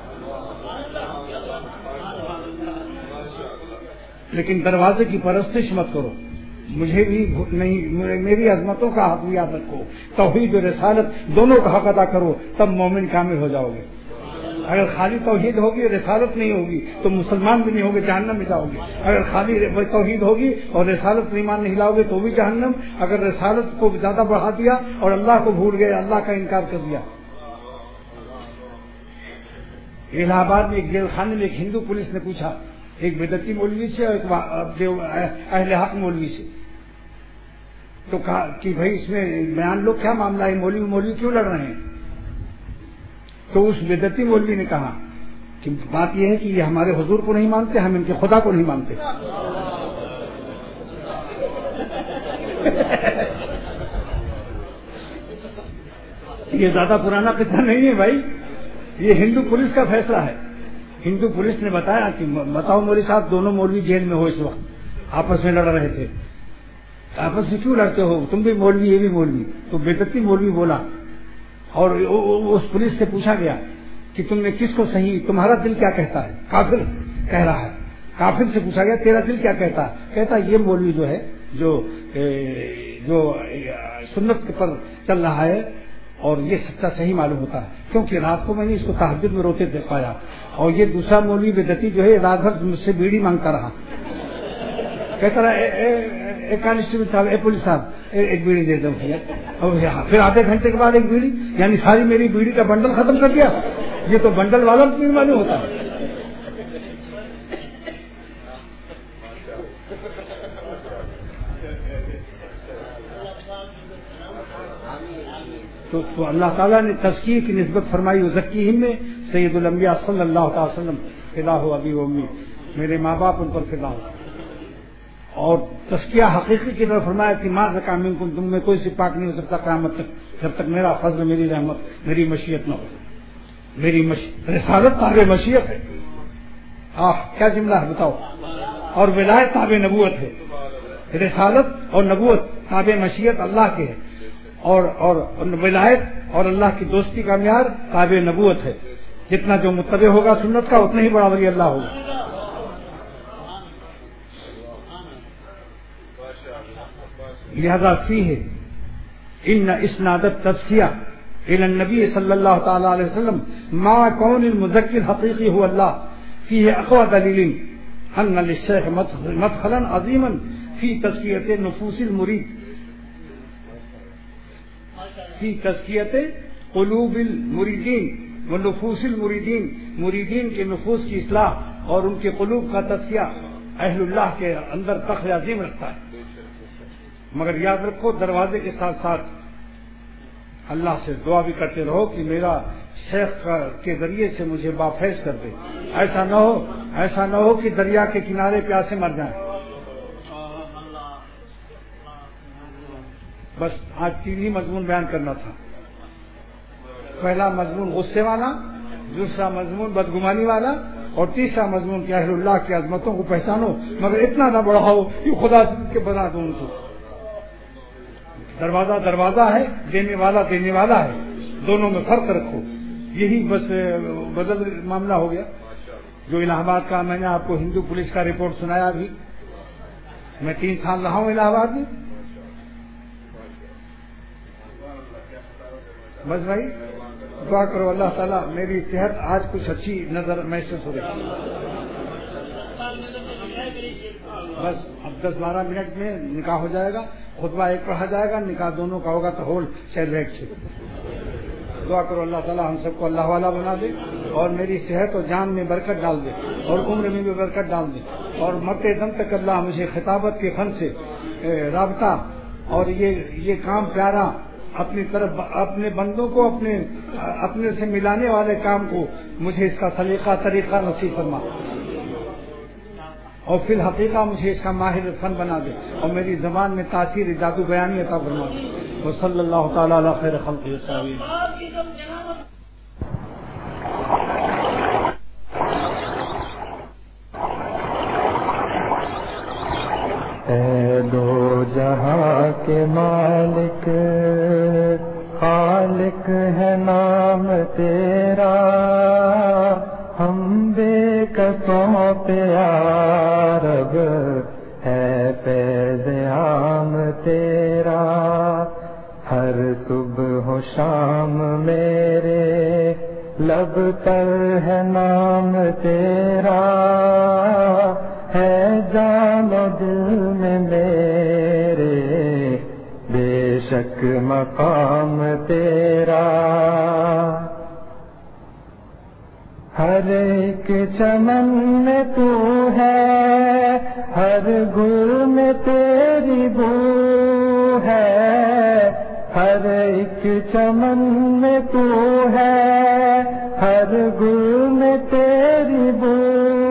لیکن دروازے کی پرستش مت کرو, مجھے بھی نہیں, میری عظمتوں کا حق یاد رکھو, توحید و رسالت دونوں کا حق ادا کرو, تب مومن کامل ہو جاؤ گے. اگر خالی توحید ہوگی رسالت نہیں ہوگی تو مسلمان بھی نہیں ہوگے, جہنم میں جاؤ گے. اگر خالی توحید ہوگی اور رسالت پر ایمان نہیں لاؤ گے تو بھی جہنم. اگر رسالت کو زیادہ بڑھا دیا اور اللہ کو بھول گئے, اللہ کا انکار کر دیا. الہ آباد میں ایک جیل خانے میں ایک ہندو پولیس نے پوچھا ایک بدعتی مولوی سے اور ایک اہل حق مولوی سے, تو کہا کہ بھائی اس میں بیان لو کیا معاملہ ہے, مولوی مولوی کیوں لڑ رہے ہیں؟ تو اس بدعتی مولوی نے کہا کہ بات یہ ہے کہ یہ ہمارے حضور کو نہیں مانتے, ہم ان کے خدا کو نہیں مانتے. یہ زیادہ پرانا قصہ نہیں ہے بھائی، یہ ہندو پولیس کا فیصلہ ہے. ہندو پولیس نے بتایا کہ بتاؤ مولوی صاحب دونوں مولوی جیل میں ہو اس وقت، آپس میں لڑ رہے تھے. آپس میں کیوں لڑتے ہو، تم بھی مولوی یہ بھی مولوی. تو بےدتی مولوی بولا اور اس پولیس سے پوچھا گیا کہ تم نے کس کو صحیح، تمہارا دل کیا کہتا ہے؟ کافر کہہ رہا ہے. کافر سے پوچھا گیا تیرا دل کیا کہتا ہے؟ کہتا یہ مولوی جو ہے جو جو سنت پر چل رہا ہے اور یہ سچا صحیح معلوم ہوتا ہے، کیونکہ رات کو میں نے اس کو تہجد میں روتے دیکھ پایا. اور یہ دوسرا مولوی بےدتی جو ہے رات بھر مجھ سے بیڑی مانگتا رہا. کہتا رہا اے کانسٹیبل صاحب، اے پولیس صاحب ایک بیڑی دے دو. پھر آدھے گھنٹے کے بعد ایک بیڑی، یعنی ساری میری بیڑی کا بنڈل ختم کر دیا. یہ تو بنڈل والا بھی معلوم ہوتا ہے. تو اللہ تعالیٰ نے تزکیے کی نسبت فرمائی، وزکیہم میں سید الانبیاء صلی اللہ تعالی وسلم فدا ہو ابی و امی، میرے ماں باپ ان پر فدا ہو. اور تزکیہ حقیقی کی طرف فرمایا کہ ماں زکا منکم، تم میں کوئی سے پاک نہیں ہو سکتا قیامت تک جب تک میرا فضل، میری رحمت، میری مشیت نہ ہو. میری مش... رسالت تابع مشیت ہے. آپ کیا جملہ ہے بتاؤ. اور ولایت تابع نبوت ہے. رسالت اور نبوت تابع مشیت اللہ کے ہے، اور اور ولایت اور اللہ کی دوستی کا معیار تابع نبوت ہے. جتنا جو متبع ہوگا سنت کا اتنا ہی بڑا ولی اللہ ہوگا. لہذا فیہ ان اسناد التزکیہ الی النبی صلی اللہ تعالی علیہ وسلم ما کون المزکی الحقیقی هو اللہ فیہ اقوى دلیل ان للشیخ مدخلا عظیما فی تزکیۃ نفوس المرید فی تزکیۃ قلوب المریدین و نفوس المریدین، مریدین کے نفوس کی اصلاح اور ان کے قلوب کا تزکیہ اہل اللہ کے اندر فخر عظیم رکھتا ہے. مگر یاد رکھو دروازے کے ساتھ ساتھ اللہ سے دعا بھی کرتے رہو کہ میرا شیخ کے ذریعے سے مجھے بافیض کر دے. ایسا نہ ہو ایسا نہ ہو کہ دریا کے کنارے پیاسے مر جائیں. بس آج تین ہی مضمون بیان کرنا تھا. پہلا مضمون غصے والا، دوسرا مضمون بدگمانی والا، اور تیسرا مضمون کہ اہل اللہ کی عظمتوں کو پہچانو مگر اتنا نہ بڑھاؤ کہ خدا کے بنا دو ان کو. دروازہ دروازہ ہے، دینے والا دینے والا ہے، دونوں میں فرق رکھو. یہی بس بدل معاملہ ہو گیا. جو الہ آباد کا میں نے آپ کو ہندو پولیس کا رپورٹ سنایا ابھی، میں تین سال رہا ہوں الہ آباد میں. بس بھائی دعا کرو اللہ تعالیٰ میری صحت آج کچھ اچھی نظر محسوس ہو رہی. بس اب دس بارہ منٹ میں نکاح ہو جائے گا، خطبہ ایک پڑھا جائے گا، نکاح دونوں کا ہوگا تو ہول سیلیبریٹ سے. دعا کرو اللہ تعالیٰ ہم سب کو اللہ والا بنا دے اور میری صحت اور جان میں برکت ڈال دے اور عمر میں بھی برکت ڈال دے. اور مرتے دم تک اللہ مجھے خطابت کے فن سے رابطہ اور یہ یہ کام پیارا اپنی طرف اپنے بندوں کو اپنے اپنے سے ملانے والے کام کو مجھے اس کا سلیقہ طریقہ نصیب فرما اور فی الحقیقہ مجھے اس کا ماہر فن بنا دے اور میری زبان میں تاثیر جادو بیانی عطا فرما دے. وصلی اللہ تعالی علی خیر خلقہ وسلم. اے دو جہاں کے مالک خالق ہے نام تیرا، ہم بے قصوں پہ عارب ہے فیض عام تیرا. ہر صبح و شام میرے لب پر ہے نام تیرا، ہے جان و دل میں میرے بے شک مقام تیرا. ہر ایک چمن میں تو ہے، ہر گل میں تیری بو ہے. ہر ایک چمن میں تو ہے، ہر گل میں تیری بو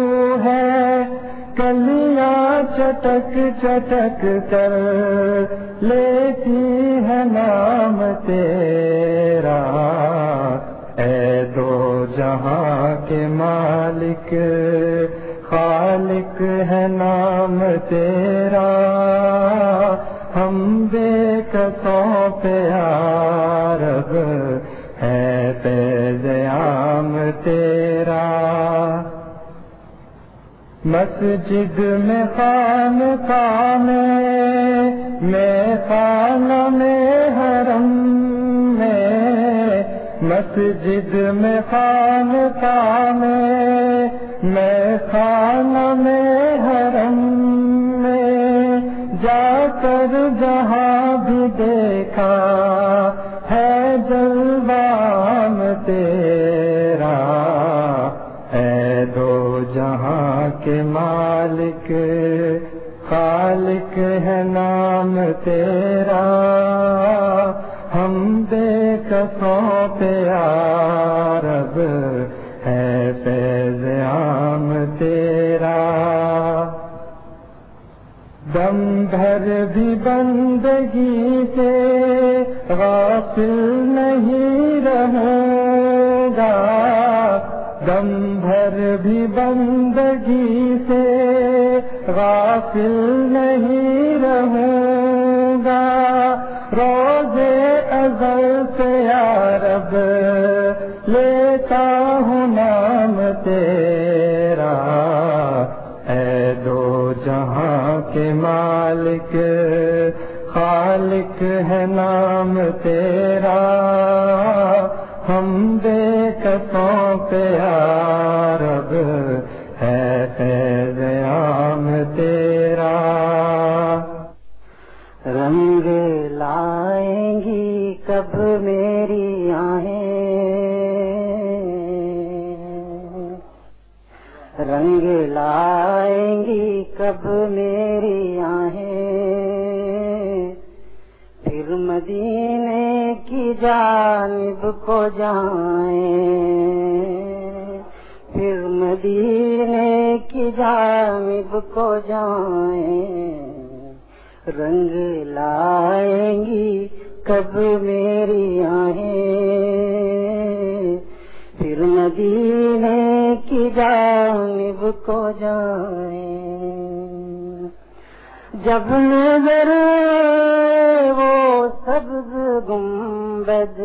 ہے. کلیاں چٹک چٹک کر لیتی ہے نام تیرا، اے دو جہاں کے مالک خالق ہے نام تیرا، ہم بے کسوں پہ عارب ہے فیض عام تیرا۔ مسجد میں خانقاہ میں، میں خانہ میں حرم میں، مسجد میں خانقاہ میں، میں خانہ میں حرم میں، جا کر جہاں بھی دیکھا ہے جلوام تیرا، اے دو جہاں کے مالک خالق ہے نام تیرا، ہم بے کسوں پہ عارب ہے فیض عام تیرا۔ دم بھر بھی بندگی سے غافل نہیں رہوں گا، دم بھر بھی بندگی سے غافل نہیں رہوں گا، روزے ازل سے یا رب لیتا ہوں نام تیرا، اے دو جہاں کے مالک خالق ہے نام تیرا، ہم بے کسوں پہ عارب ہے فیض عام تیرا۔ رنگ لائیں گی کب میری آہیں، رنگ لائیں گی کب میری آہیں، پھر مدینے کی جانب کو جائیں، پھر مدینے کی جانب کو جائیں، رنگ لائیں گی کب میری آہیں، پھر مدینے کی جانب کو جائیں، جب نظر وہ سبز گنبد،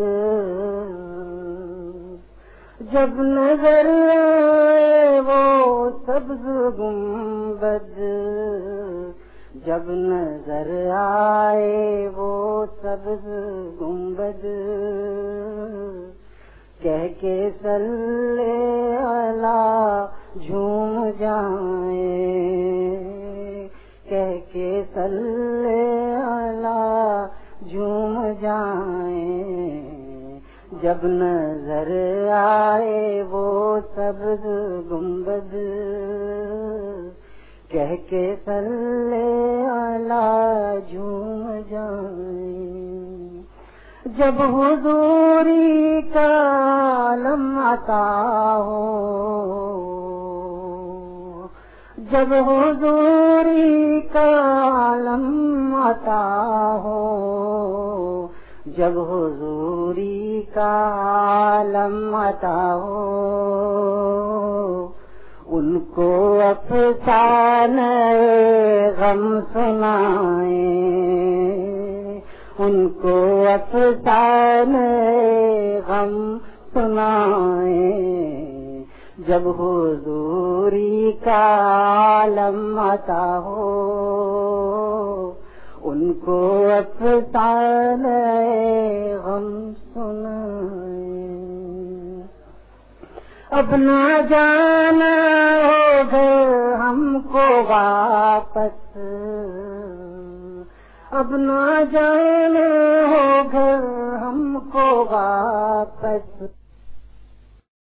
جب نظر وہ سبز گنبد، جب نظر آئے وہ سبز گنبد، کہہ کے صلی اللہ جھوم جائیں، کہہ کے صلی اللہ جھوم جائیں، جب نظر آئے وہ سبز گنبد، کہہ کے صلی اللہ جھوم جائیں، جب حضوری کا عالم عطا ہو، جب حضوری کا عالم عطا ہو، جب حضوری کا عالم عطا ہو، ان کو افسانے غم سنائیں، ان کو افسانے غم سنائیں، جب حضوری کا عالم عطا ہو، ان کو افسانے غم سنائیں، اب نہ جانا ہو گھر ہم کو واپس، اب نہ جانا ہو گھر ہم کو واپس،